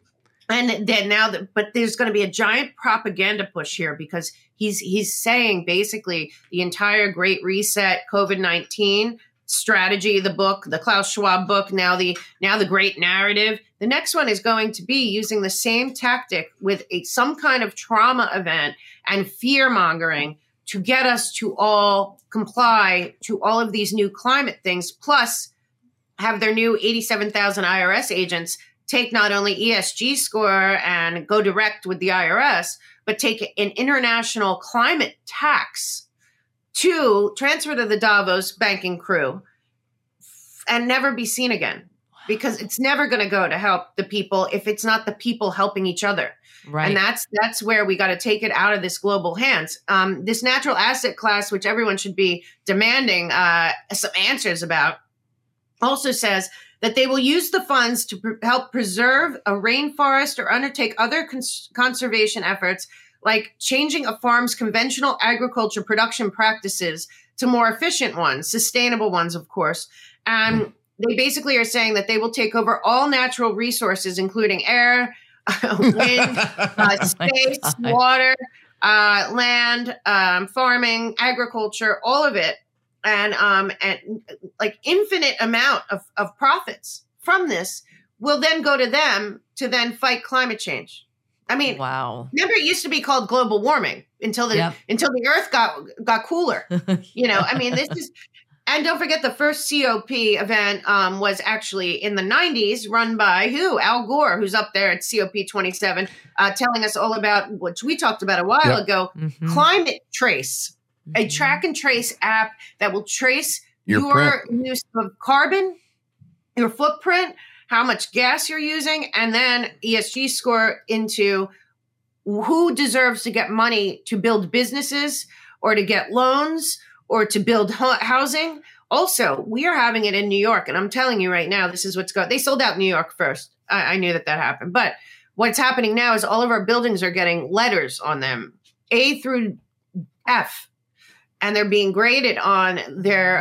And then but there's going to be a giant propaganda push here, because he's saying basically the entire Great Reset, COVID-19 strategy, the book, the Klaus Schwab book, now the Great Narrative. The next one is going to be using the same tactic with some kind of trauma event and fear mongering to get us to all comply to all of these new climate things, plus have their new 87,000 IRS agents take not only ESG score and go direct with the IRS, but take an international climate tax to transfer to the Davos banking crew and never be seen again, because it's never going to go to help the people if it's not the people helping each other. Right. And that's where we got to take it out of this global hands. This natural asset class, which everyone should be demanding some answers about, also says that they will use the funds to help preserve a rainforest or undertake other conservation efforts, like changing a farm's conventional agriculture production practices to more efficient ones, sustainable ones, of course. And they basically are saying that they will take over all natural resources, including air, wind, space, water, land, farming, agriculture, all of it. And like infinite amount of profits from this will then go to them to then fight climate change. I mean, wow. Remember, it used to be called global warming until the Earth got cooler. I mean, this is, and don't forget the first COP event was actually in the 90s, run by who? Al Gore, who's up there at COP27, telling us all about what we talked about a while ago, Climate Trace. A track and trace app that will trace your use of carbon, your footprint, how much gas you're using, and then ESG score into who deserves to get money to build businesses or to get loans or to build housing. Also, we are having it in New York, and I'm telling you right now, this is what's going. They sold out New York first. I knew that happened. But what's happening now is all of our buildings are getting letters on them, A through F. And they're being graded on their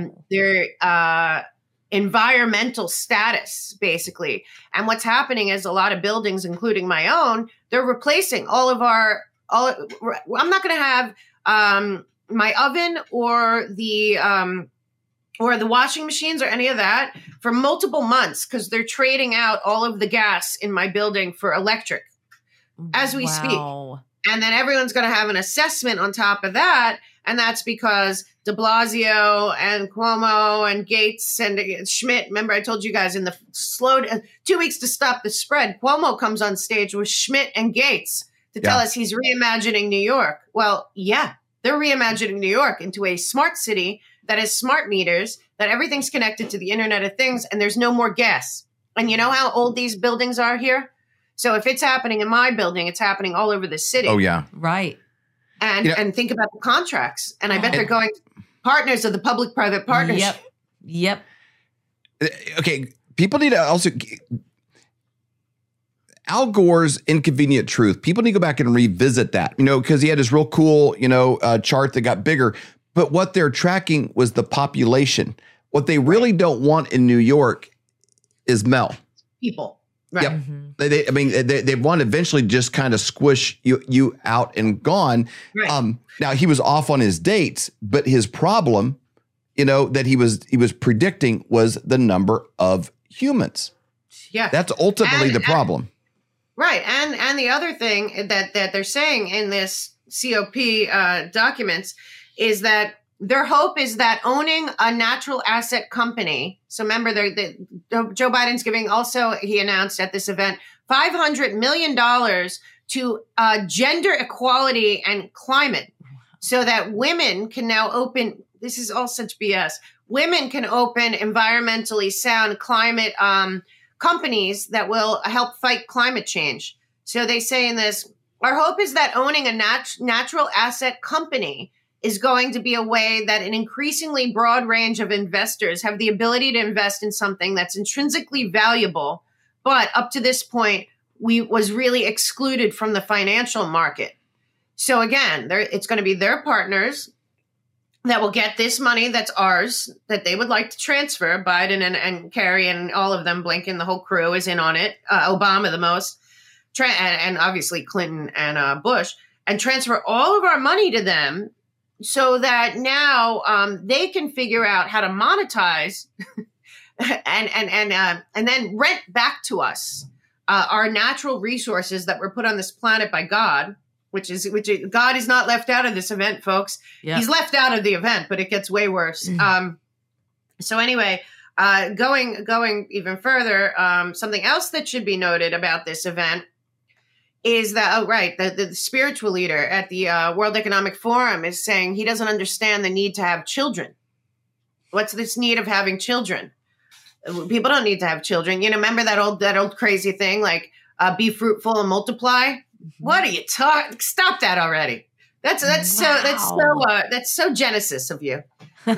environmental status, basically. And what's happening is a lot of buildings, including my own, they're replacing I'm not going to have my oven or the washing machines or any of that for multiple months, because they're trading out all of the gas in my building for electric as we speak. And then everyone's going to have an assessment on top of that. And that's because de Blasio and Cuomo and Gates and Schmidt, remember I told you guys in the 2 weeks to stop the spread, Cuomo comes on stage with Schmidt and Gates to tell us he's reimagining New York. Well, yeah, they're reimagining New York into a smart city that has smart meters, that everything's connected to the Internet of Things, and there's no more gas. And you know how old these buildings are here? So if it's happening in my building, it's happening all over the city.
Oh, yeah.
Right.
And think about the contracts. And I bet they're going partners of the public-private partnership.
Yep.
Okay. People need to also, Al Gore's Inconvenient Truth. People need to go back and revisit that, because he had this real cool, chart that got bigger. But what they're tracking was the population. What they really don't want in New York is Mel.
People. Right.
Yep. They want to eventually just kind of squish you out and gone. Right. Now he was off on his dates, but his problem, that he was predicting was the number of humans. Yeah. That's ultimately the problem.
Right. And the other thing that they're saying in this COP documents is that their hope is that owning a natural asset company. So remember, Joe Biden's giving also, he announced at this event, $500 million to gender equality and climate so that women can now open, this is all such BS, women can open environmentally sound climate companies that will help fight climate change. So they say in this, our hope is that owning a natural asset company is going to be a way that an increasingly broad range of investors have the ability to invest in something that's intrinsically valuable, but up to this point, was really excluded from the financial market. So again, it's going to be their partners that will get this money that's ours, that they would like to transfer. Biden and Kerry and all of them, Blinken, the whole crew is in on it. Obama the most, and obviously Clinton and Bush, and transfer all of our money to them so that now they can figure out how to monetize and then rent back to us our natural resources that were put on this planet by God. Which God is not left out of this event, folks. Yeah. He's left out of the event, but it gets way worse. So anyway, going even further, something else that should be noted about this event is that, the spiritual leader at the World Economic Forum is saying he doesn't understand the need to have children. What's this need of having children? People don't need to have children. You know, remember that old crazy thing, like be fruitful and multiply? What are you talking? Stop that already. That's so Genesis of you.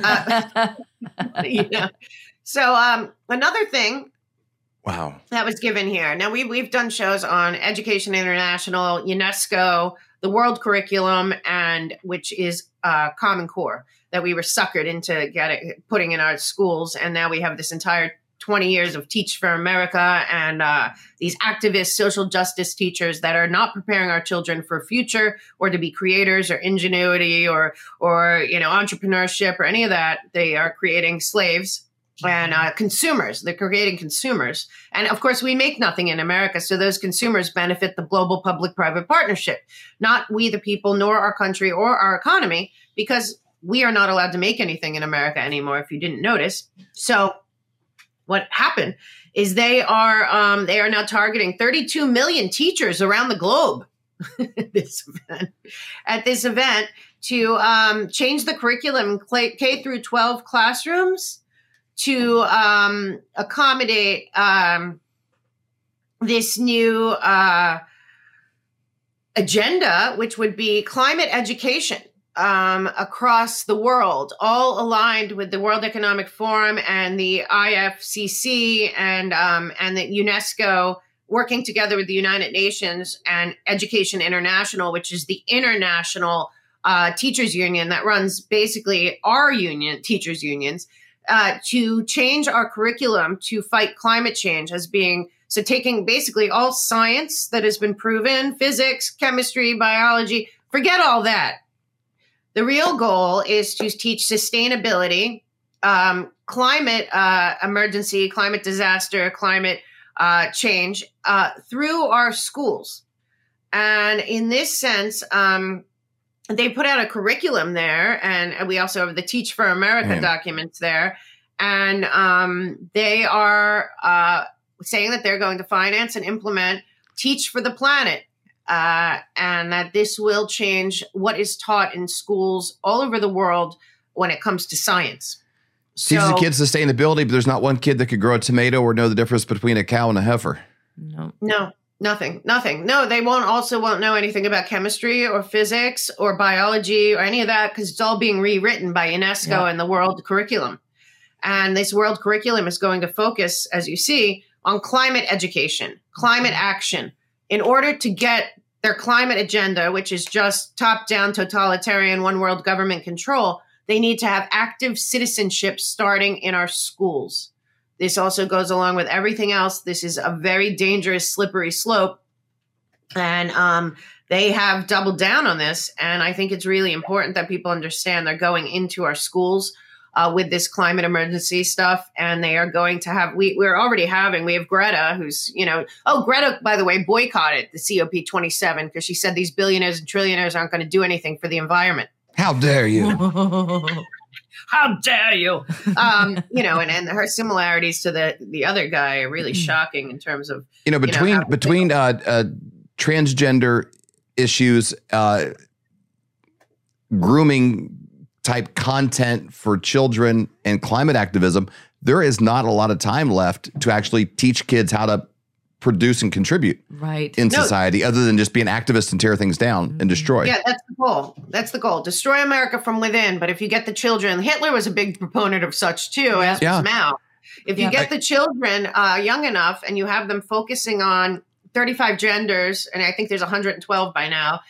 So another thing.
Wow.
That was given here. Now we've done shows on Education International, UNESCO, the World Curriculum, and which is Common Core that we were suckered into putting in our schools, and now we have this entire 20 years of Teach for America and these activist social justice teachers that are not preparing our children for a future or to be creators or ingenuity or entrepreneurship or any of that. They are creating slaves and consumers. They're creating consumers. And of course, we make nothing in America. So those consumers benefit the global public-private partnership, not we the people, nor our country or our economy, because we are not allowed to make anything in America anymore, if you didn't notice. So what happened is they are now targeting 32 million teachers around the globe at this event to change the curriculum in K through 12 classrooms to accommodate this new agenda, which would be climate education across the world, all aligned with the World Economic Forum and the IFCC and the UNESCO, working together with the United Nations and Education International, which is the international teachers union that runs basically our union, teachers unions, to change our curriculum to fight climate change as being, so taking basically all science that has been proven, physics, chemistry, biology, forget all that. The real goal is to teach sustainability, climate emergency, climate disaster, climate change through our schools. And in this sense, they put out a curriculum there, and we also have the Teach for America documents there. And they are saying that they're going to finance and implement Teach for the Planet. And that this will change what is taught in schools all over the world when it comes to science.
Teaches the kids sustainability, but there's not one kid that could grow a tomato or know the difference between a cow and a heifer.
No, nothing. No, they won't know anything about chemistry or physics or biology or any of that, because it's all being rewritten by UNESCO and the world curriculum. And this world curriculum is going to focus, as you see, on climate education, climate action, in order to get their climate agenda, which is just top-down totalitarian one world government control. They need to have active citizenship starting in our schools. This also goes along with everything else. This is a very dangerous, slippery slope. And they have doubled down on this. And I think it's really important that people understand they're going into our schools with this climate emergency stuff. And they are going to have, we have Greta, who's, Greta, by the way, boycotted the COP27 because she said these billionaires and trillionaires aren't going to do anything for the environment.
How dare you?
how dare you? You know, and her similarities to the other guy are really shocking in terms of,
you know, between transgender issues, grooming type content for children and climate activism, there is not a lot of time left to actually teach kids how to produce and contribute in society, other than just be an activist and tear things down and destroy.
Yeah, that's the goal. That's the goal. Destroy America from within. But if you get the children, Hitler was a big proponent of such too, as was Mao. If you get the children young enough and you have them focusing on 35 genders, and I think there's 112 by now,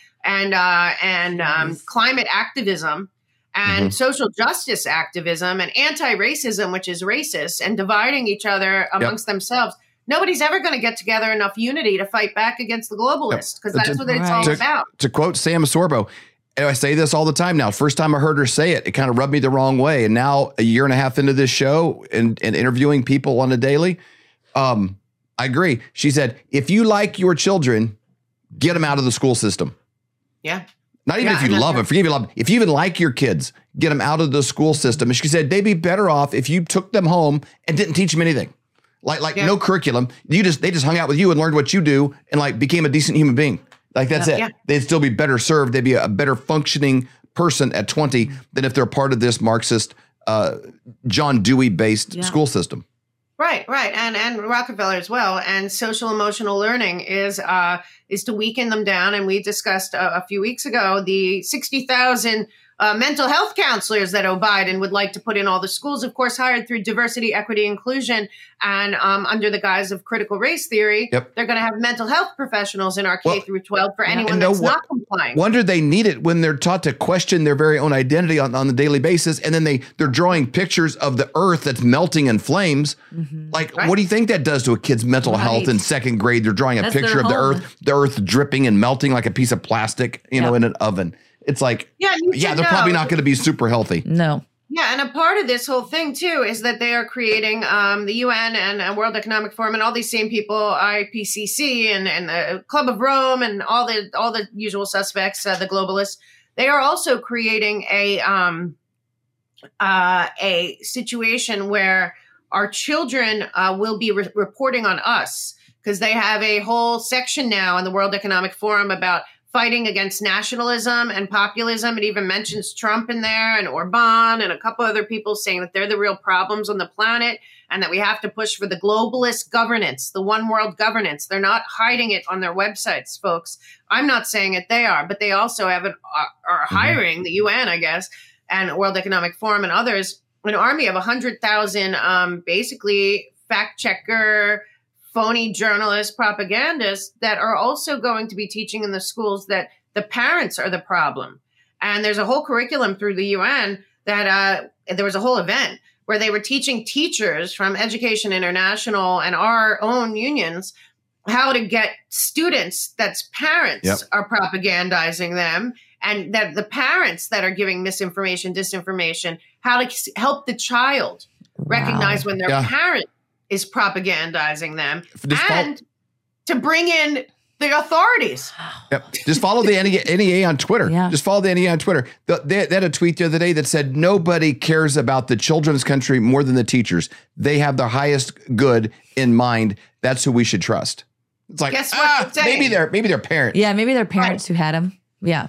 and climate activism and social justice activism and anti-racism, which is racist, and dividing each other amongst themselves, nobody's ever going to get together enough unity to fight back against the globalists, because that's what it's all about.
To quote Sam Sorbo, and I say this all the time now, first time I heard her say it, it kind of rubbed me the wrong way. And now a year and a half into this show and interviewing people on a daily, I agree. She said, if you like your children, get them out of the school system.
Yeah.
Not even if you love them, forgive you love them. If you even like your kids, get them out of the school system. And she said, they'd be better off if you took them home and didn't teach them anything. Like no curriculum. They just hung out with you and learned what you do and like became a decent human being. Like that's it. Yeah. They'd still be better served. They'd be a better functioning person at 20 than if they're part of this Marxist, John Dewey based school system.
Right. And Rockefeller as well. And social emotional learning is to weaken them down. And we discussed a few weeks ago the 60,000 mental health counselors that Biden would like to put in all the schools, of course, hired through diversity, equity, inclusion, and under the guise of critical race theory. They're going to have mental health professionals in our K through 12 for anyone that's not complying.
Wonder they need it when they're taught to question their very own identity on the daily basis, and then they're drawing pictures of the earth that's melting in flames. Like, what do you think that does to a kid's mental health in second grade? They're drawing a picture of the earth dripping and melting like a piece of plastic, in an oven. It's like, they're probably not going to be super healthy.
No.
Yeah, and a part of this whole thing, too, is that they are creating the UN and World Economic Forum and all these same people, IPCC and the Club of Rome and all the usual suspects, the globalists. They are also creating a situation where our children will be reporting on us, because they have a whole section now in the World Economic Forum about fighting against nationalism and populism. It even mentions Trump in there and Orban and a couple other people saying that they're the real problems on the planet and that we have to push for the globalist governance, the one world governance. They're not hiding it on their websites, folks. I'm not saying it, they are, but they also are hiring the UN, I guess, and World Economic Forum and others, an army of 100,000 basically fact checker, phony journalists, propagandists that are also going to be teaching in the schools that the parents are the problem. And there's a whole curriculum through the UN that there was a whole event where they were teaching teachers from Education International and our own unions how to get students that's parents are propagandizing them, and that the parents that are giving misinformation, disinformation, how to help the child recognize when their parent is propagandizing them, and to bring in the authorities.
Just follow the NEA on Twitter. Just follow the NEA on Twitter. They had a tweet the other day that said, nobody cares about the children's country more than the teachers. They have their highest good in mind. That's who we should trust. It's like,
guess what
maybe their parents.
Yeah, maybe their parents who had them. Yeah.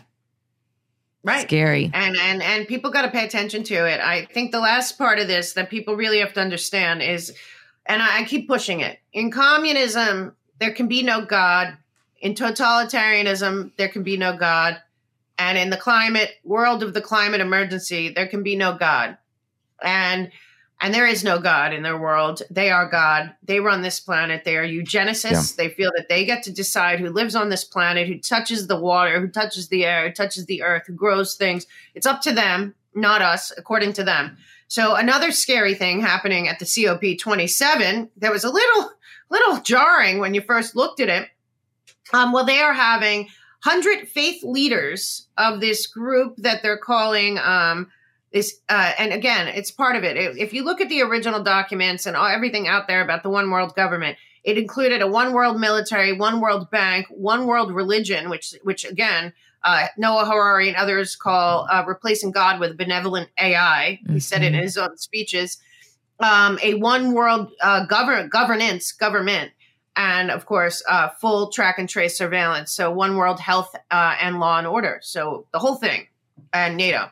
Right.
Scary.
And people got to pay attention to it. I think the last part of this that people really have to understand is, and I keep pushing it, in communism, there can be no God. In totalitarianism, there can be no God. And in the world of the climate emergency, there can be no God. And there is no God in their world. They are God. They run this planet. They are eugenicists. They feel that they get to decide who lives on this planet, who touches the water, who touches the air, who touches the earth, who grows things. It's up to them, not us, according to them. So another scary thing happening at the COP27 that was a little jarring when you first looked at it. Well, they are having 100 faith leaders of this group that they're calling this. And again, it's part of it. If you look at the original documents and everything out there about the one world government, it included a one world military, one world bank, one world religion, which again, Noah Harari and others call replacing God with benevolent AI. He said it in his own speeches. A one world government, and of course, full track and trace surveillance. So one world health and law and order. So the whole thing, and NATO.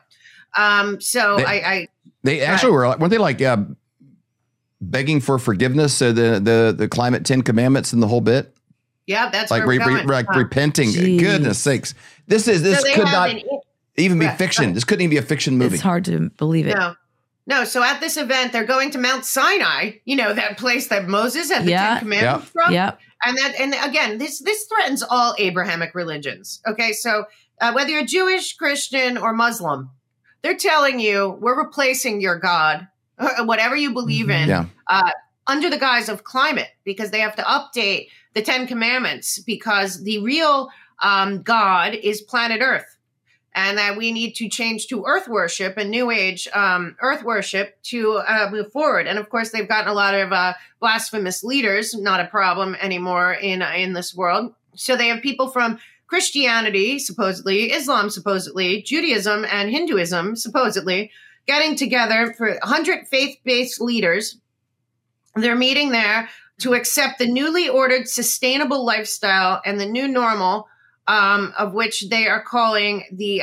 They actually weren't they like begging for forgiveness? So the climate 10 commandments and the whole bit.
Yeah, that's
like repenting.
Jeez.
Goodness sakes, this could not even be fiction. This couldn't even be a fiction movie.
It's hard to believe it.
No. So at this event, they're going to Mount Sinai. You know, that place that Moses had the 10 commandments from.
Yeah.
And again, this threatens all Abrahamic religions. Okay, so whether you're Jewish, Christian, or Muslim, they're telling you we're replacing your God, whatever you believe in, under the guise of climate, because they have to update the 10 commandments because the real God is planet Earth, and that we need to change to Earth worship and New Age Earth worship to move forward. And of course, they've gotten a lot of blasphemous leaders, not a problem anymore in this world. So they have people from Christianity, supposedly, Islam, supposedly, Judaism, and Hinduism, supposedly, getting together for 100 faith-based leaders. They're meeting there to accept the newly ordered sustainable lifestyle and the new normal, of which they are calling the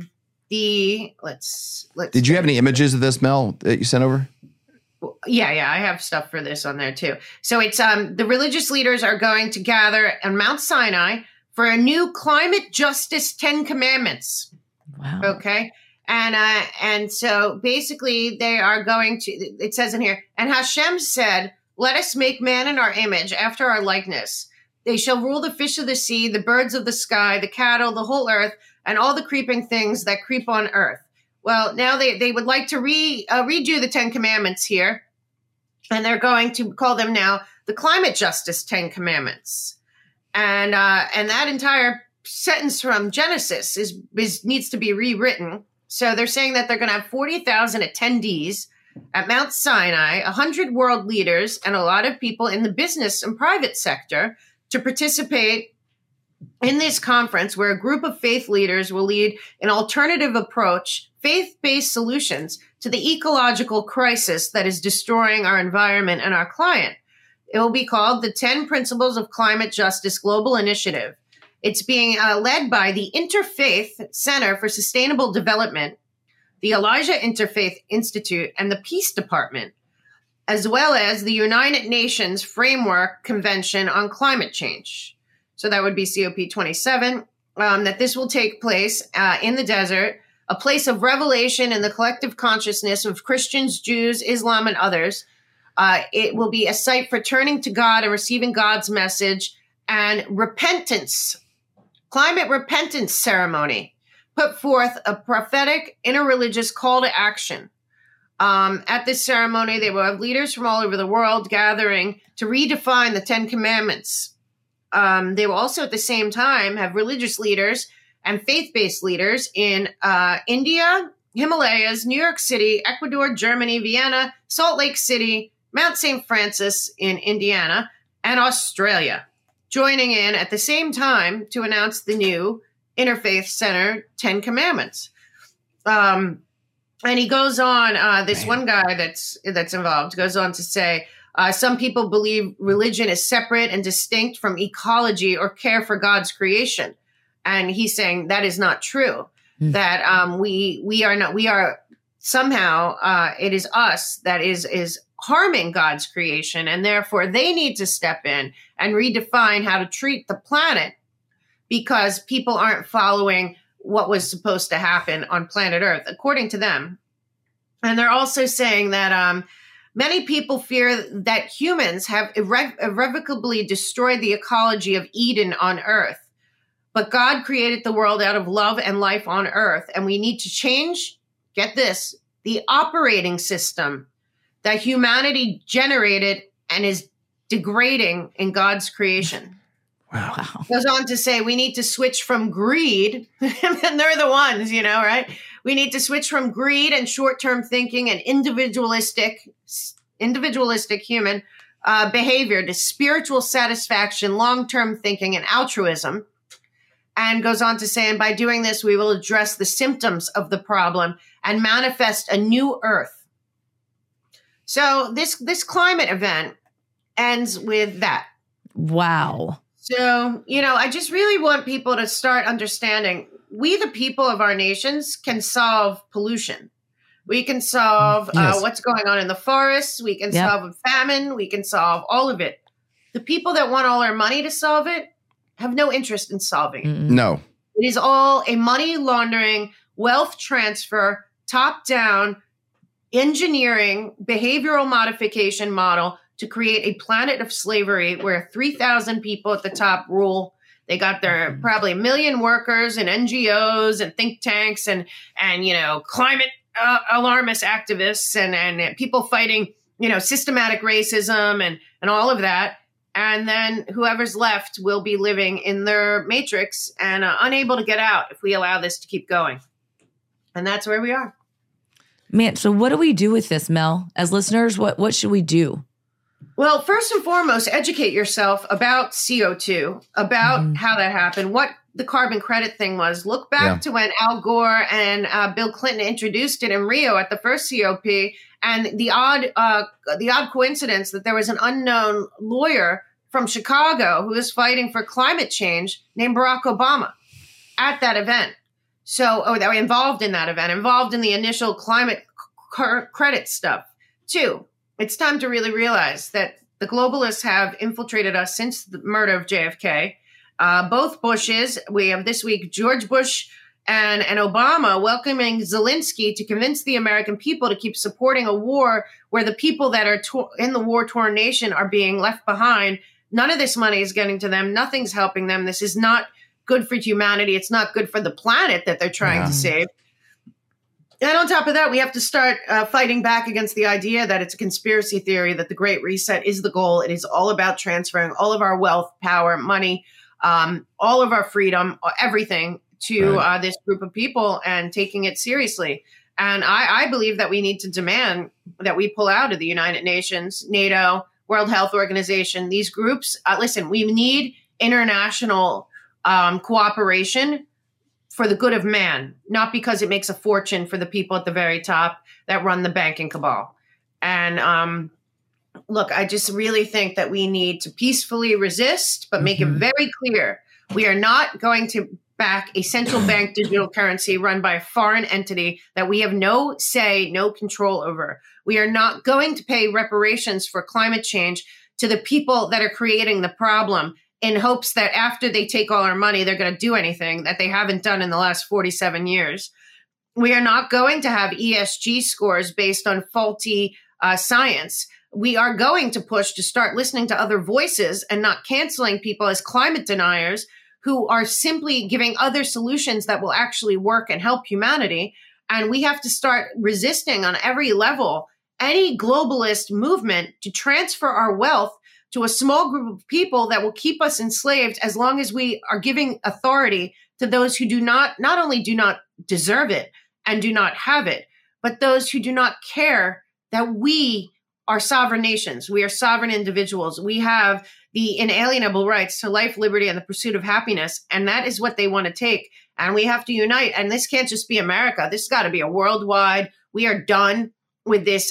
let's.
Did you have any images of this, Mel, that you sent over?
Yeah, I have stuff for this on there too. So it's the religious leaders are going to gather on Mount Sinai for a new climate justice 10 commandments.
Wow.
Okay. And so basically they are going to, it says in here, and Hashem said, let us make man in our image after our likeness. They shall rule the fish of the sea, the birds of the sky, the cattle, the whole earth, and all the creeping things that creep on earth. Well, now they would like to redo the 10 commandments here, and they're going to call them now the climate justice 10 commandments. And that entire sentence from Genesis needs to be rewritten. So they're saying that they're going to have 40,000 attendees at Mount Sinai, 100 world leaders, and a lot of people in the business and private sector to participate in this conference, where a group of faith leaders will lead an alternative approach, faith-based solutions to the ecological crisis that is destroying our environment and our climate. It will be called the 10 Principles of Climate Justice Global Initiative. It's being led by the Interfaith Center for Sustainable Development, the Elijah Interfaith Institute, and the Peace Department, as well as the United Nations Framework Convention on Climate Change. So that would be COP27, that this will take place in the desert, a place of revelation in the collective consciousness of Christians, Jews, Islam, and others. It will be a site for turning to God and receiving God's message, and repentance, climate repentance ceremony, put forth a prophetic interreligious call to action. At this ceremony, they will have leaders from all over the world gathering to redefine the 10 commandments. They will also at the same time have religious leaders and faith-based leaders in India, Himalayas, New York City, Ecuador, Germany, Vienna, Salt Lake City, Mount St. Francis in Indiana, and Australia, joining in at the same time to announce the new Interfaith Center 10 Commandments. And he goes on, this one guy that's involved goes on to say, some people believe religion is separate and distinct from ecology or care for God's creation. And he's saying that is not true, that we are somehow, it is us that is harming God's creation. And therefore they need to step in and redefine how to treat the planet, because people aren't following what was supposed to happen on planet Earth, according to them. And they're also saying that many people fear that humans have irrevocably destroyed the ecology of Eden on Earth. But God created the world out of love and life on Earth, and we need to change, get this, the operating system that humanity generated and is degrading in God's creation.
Wow.
Goes on to say we need to switch from greed, and they're the ones, right? We need to switch from greed and short-term thinking and individualistic human behavior to spiritual satisfaction, long-term thinking, and altruism. and goes on to say, and by doing this, we will address the symptoms of the problem and manifest a new earth. So this climate event ends with that.
Wow.
So, I just really want people to start understanding we, the people of our nations, can solve pollution. We can solve what's going on in the forests. We can solve famine. We can solve all of it. The people that want all our money to solve it have no interest in solving it.
No.
It is all a money laundering, wealth transfer, top-down, engineering, behavioral modification model to create a planet of slavery where 3,000 people at the top rule. They got their probably 1 million workers and NGOs and think tanks and climate alarmist activists and people fighting, systematic racism and all of that. And then whoever's left will be living in their matrix and unable to get out if we allow this to keep going. And that's where we are.
Man, so what do we do with this, Mel? As listeners, what should we do?
Well, first and foremost, educate yourself about CO2, about how that happened, what the carbon credit thing was. Look back to when Al Gore and Bill Clinton introduced it in Rio at the first COP, and the odd coincidence that there was an unknown lawyer from Chicago who was fighting for climate change named Barack Obama at that event. So, they were involved in that event, involved in the initial climate credit stuff. 2, it's time to really realize that the globalists have infiltrated us since the murder of JFK. Both Bushes, we have this week George Bush and Obama welcoming Zelensky to convince the American people to keep supporting a war where the people that are in the war-torn nation are being left behind. None of this money is getting to them. Nothing's helping them. This is not good for humanity. It's not good for the planet that they're trying to save. And on top of that, we have to start fighting back against the idea that it's a conspiracy theory, that the Great Reset is the goal. It is all about transferring all of our wealth, power, money, all of our freedom, everything to this group of people and taking it seriously. And I believe that we need to demand that we pull out of the United Nations, NATO, World Health Organization, these groups. Listen, we need international cooperation for the good of man, not because it makes a fortune for the people at the very top that run the banking cabal. And look, I just really think that we need to peacefully resist, but make it very clear we are not going to back a central bank digital currency run by a foreign entity that we have no say, no control over. We are not going to pay reparations for climate change to the people that are creating the problem in hopes that after they take all our money, they're going to do anything that they haven't done in the last 47 years. We are not going to have ESG scores based on faulty science. We are going to push to start listening to other voices and not canceling people as climate deniers who are simply giving other solutions that will actually work and help humanity. And we have to start resisting on every level any globalist movement to transfer our wealth to a small group of people that will keep us enslaved as long as we are giving authority to those who not only do not deserve it and do not have it, but those who do not care that we are sovereign nations. We are sovereign individuals. We have the inalienable rights to life, liberty, and the pursuit of happiness. And that is what they want to take. And we have to unite. And this can't just be America. This has got to be a worldwide. We are done with this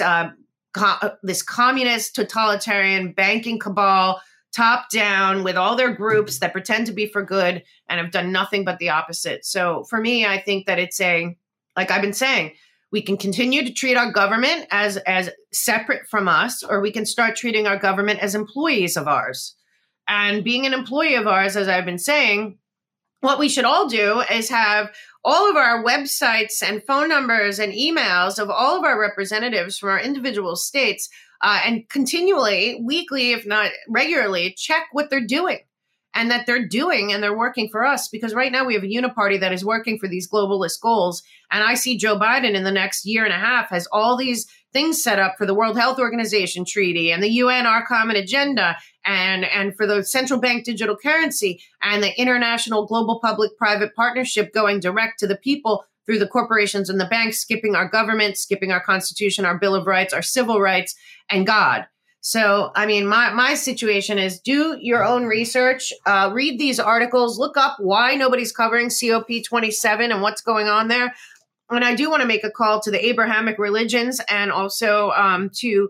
this communist, totalitarian banking cabal, top down, with all their groups that pretend to be for good and have done nothing but the opposite. So for me, I think that it's like I've been saying, we can continue to treat our government as separate from us, or we can start treating our government as employees of ours. And being an employee of ours, as I've been saying, what we should all do is have all of our websites and phone numbers and emails of all of our representatives from our individual states and continually, weekly, if not regularly, check what they're doing and that they're doing and they're working for us. Because right now we have a uniparty that is working for these globalist goals. And I see Joe Biden in the next year and a half has all these things set up for the World Health Organization treaty and the UN Our Common Agenda and for the central bank digital currency and the international global public-private partnership going direct to the people through the corporations and the banks, skipping our government, skipping our Constitution, our Bill of Rights, our civil rights, and God. So, I mean, my situation is do your own research, read these articles, look up why nobody's covering COP27 and what's going on there. And I do want to make a call to the Abrahamic religions and also to,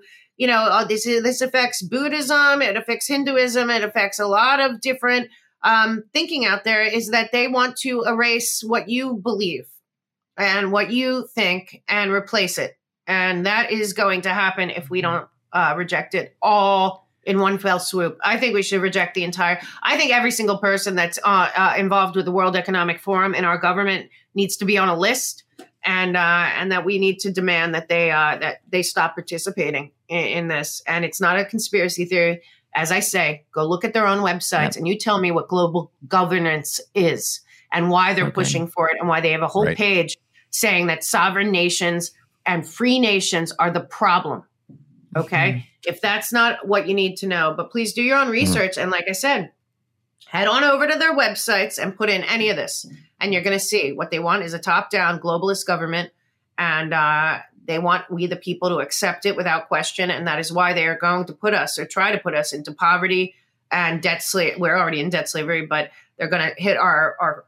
this affects Buddhism, it affects Hinduism, it affects a lot of different thinking out there, is that they want to erase what you believe and what you think and replace it. And that is going to happen if we don't reject it all in one fell swoop. I think we should reject I think every single person that's involved with the World Economic Forum in our government needs to be on a list, and that we need to demand that they stop participating in this. And it's not a conspiracy theory. As I say, go look at their own websites and you tell me what global governance is and why they're pushing for it and why they have a whole page saying that sovereign nations and free nations are the problem. Okay. If that's not what you need to know, but please do your own research. And like I said, head on over to their websites and put in any of this. And you're going to see what they want is a top-down globalist government. And they want we, the people, to accept it without question. And that is why they are going to put us or try to put us into poverty and debt slavery. We're already in debt slavery, but they're going to hit our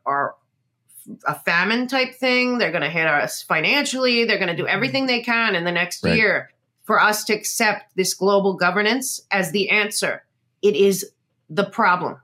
a famine type thing. They're going to hit us financially. They're going to do everything they can in the next year for us to accept this global governance as the answer. It is the problem.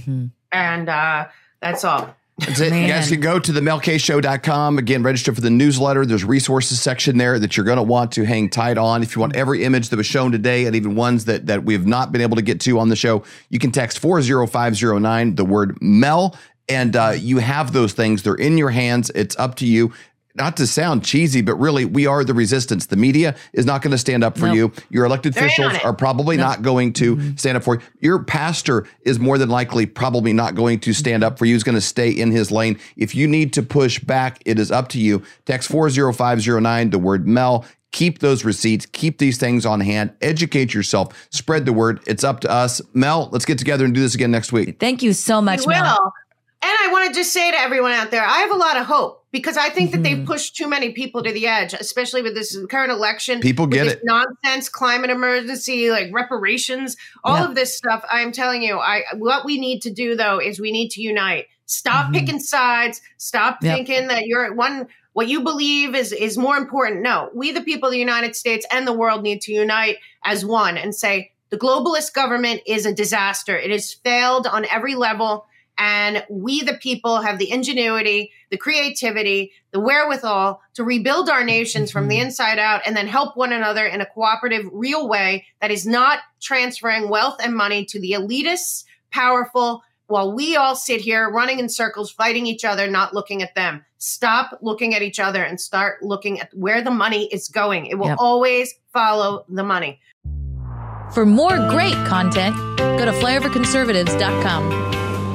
And that's all.
That's it. You guys can go to themelkshow.com. Again, register for the newsletter. There's resources section there that you're going to want to hang tight on. If you want every image that was shown today and even ones that we have not been able to get to on the show, you can text 40509, the word Mel, and you have those things. They're in your hands. It's up to you. Not to sound cheesy, but really, we are the resistance. The media is not going to stand up for you. Your elected officials are probably not going to stand up for you. Your pastor is more than likely probably not going to stand up for you. He's going to stay in his lane. If you need to push back, it is up to you. Text 40509, the word Mel. Keep those receipts. Keep these things on hand. Educate yourself. Spread the word. It's up to us. Mel, let's get together and do this again next week.
Thank you so much, Mel.
And I want to just say to everyone out there, I have a lot of hope because I think that they've pushed too many people to the edge, especially with this current election.
People get it.
Nonsense, climate emergency, like reparations, all of this stuff. I'm telling you, what we need to do, though, is we need to unite. Stop picking sides. Stop thinking that you're one. What you believe is more important. No, we, the people of the United States and the world, need to unite as one and say the globalist government is a disaster. It has failed on every level. And we, the people, have the ingenuity, the creativity, the wherewithal to rebuild our nations from the inside out and then help one another in a cooperative, real way that is not transferring wealth and money to the elitists, powerful, while we all sit here running in circles, fighting each other, not looking at them. Stop looking at each other and start looking at where the money is going. It will always follow the money.
For more great content, go to flareforconservatives.com.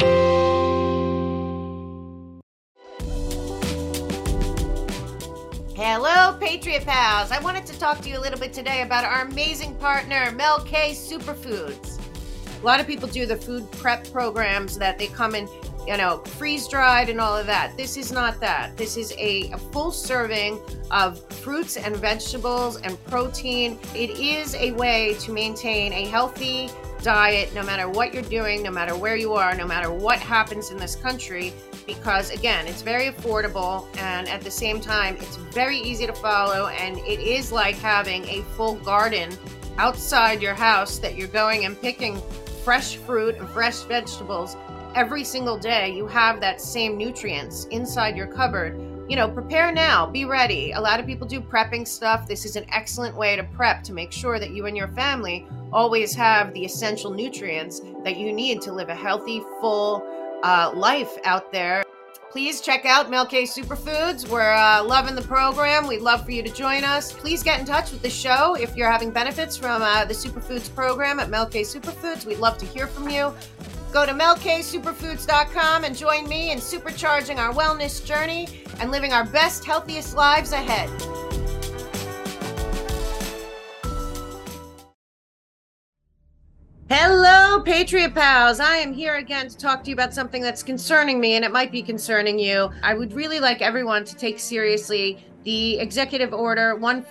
Hello, Patriot Pals. I wanted to talk to you a little bit today about our amazing partner, Mel K Superfoods. A lot of people do the food prep programs that they come in, freeze-dried and all of that. This is not that. This is a full serving of fruits and vegetables and protein. It is a way to maintain a healthy diet no matter what you're doing, no matter where you are, no matter what happens in this country. Because again, it's very affordable and at the same time, it's very easy to follow. And it is like having a full garden outside your house that you're going and picking fresh fruit and fresh vegetables every single day. You have that same nutrients inside your cupboard. Prepare now, be ready. A lot of people do prepping stuff. This is an excellent way to prep to make sure that you and your family always have the essential nutrients that you need to live a healthy, full life out there. Please check out Mel K Superfoods. We're loving the program. We'd love for you to join us. Please get in touch with the show if you're having benefits from the Superfoods program at Mel K Superfoods. We'd love to hear from you. Go to melksuperfoods.com and join me in supercharging our wellness journey and living our best, healthiest lives ahead. Hello, Patriot Pals. I am here again to talk to you about something that's concerning me, and it might be concerning you. I would really like everyone to take seriously the Executive Order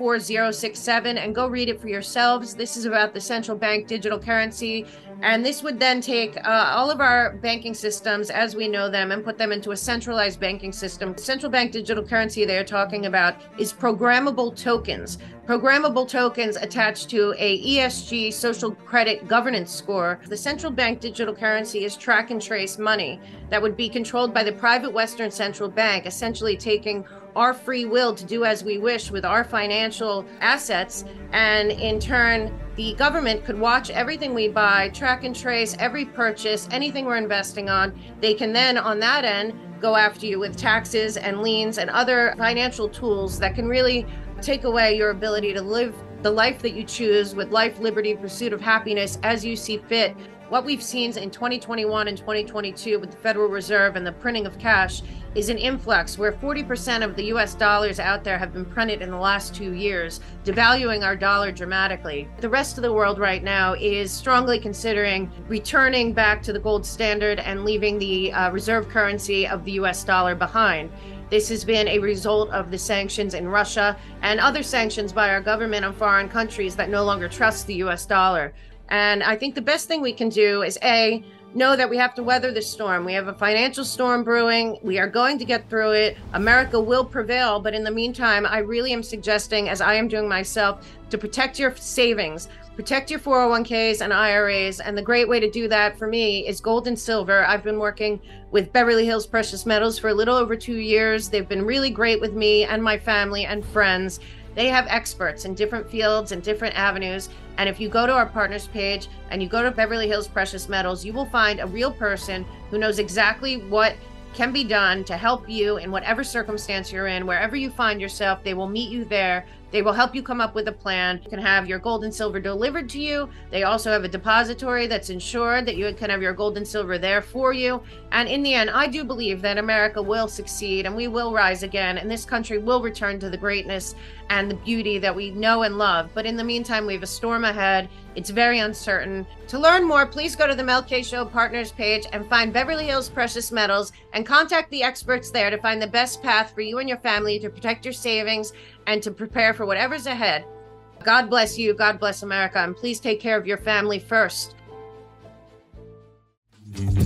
14067 and go read it for yourselves. This is about the central bank digital currency. And this would then take all of our banking systems as we know them and put them into a centralized banking system. Central bank digital currency they're talking about is programmable tokens. Programmable tokens attached to a ESG social credit governance score. The central bank digital currency is track and trace money that would be controlled by the private Western central bank, essentially taking our free will to do as we wish with our financial assets. And in turn, the government could watch everything we buy, track and trace every purchase, anything we're investing on. They can then, on that end, go after you with taxes and liens and other financial tools that can really take away your ability to live the life that you choose with life, liberty, pursuit of happiness as you see fit. What we've seen in 2021 and 2022 with the Federal Reserve and the printing of cash is an influx where 40% of the US dollars out there have been printed in the last 2 years, devaluing our dollar dramatically. The rest of the world right now is strongly considering returning back to the gold standard and leaving the reserve currency of the US dollar behind. This has been a result of the sanctions in Russia and other sanctions by our government on foreign countries that no longer trust the US dollar. And I think the best thing we can do is A, know that we have to weather the storm. We have a financial storm brewing. We are going to get through it. America will prevail. But in the meantime, I really am suggesting, as I am doing myself, to protect your savings, protect your 401ks and IRAs. And the great way to do that for me is gold and silver. I've been working with Beverly Hills Precious Metals for a little over 2 years. They've been really great with me and my family and friends. They have experts in different fields and different avenues. And if you go to our partners page and you go to Beverly Hills Precious Metals, you will find a real person who knows exactly what can be done to help you in whatever circumstance you're in. Wherever you find yourself, they will meet you there. They will help you come up with a plan. You can have your gold and silver delivered to you. They also have a depository that's ensured that you can have your gold and silver there for you. And in the end, I do believe that America will succeed and we will rise again, and this country will return to the greatness and the beauty that we know and love. But in the meantime, we have a storm ahead. It's very uncertain. To learn more, please go to the Mel K Show Partners page and find Beverly Hills Precious Metals and contact the experts there to find the best path for you and your family to protect your savings and to prepare for whatever's ahead. God bless you. God bless America. And please take care of your family first.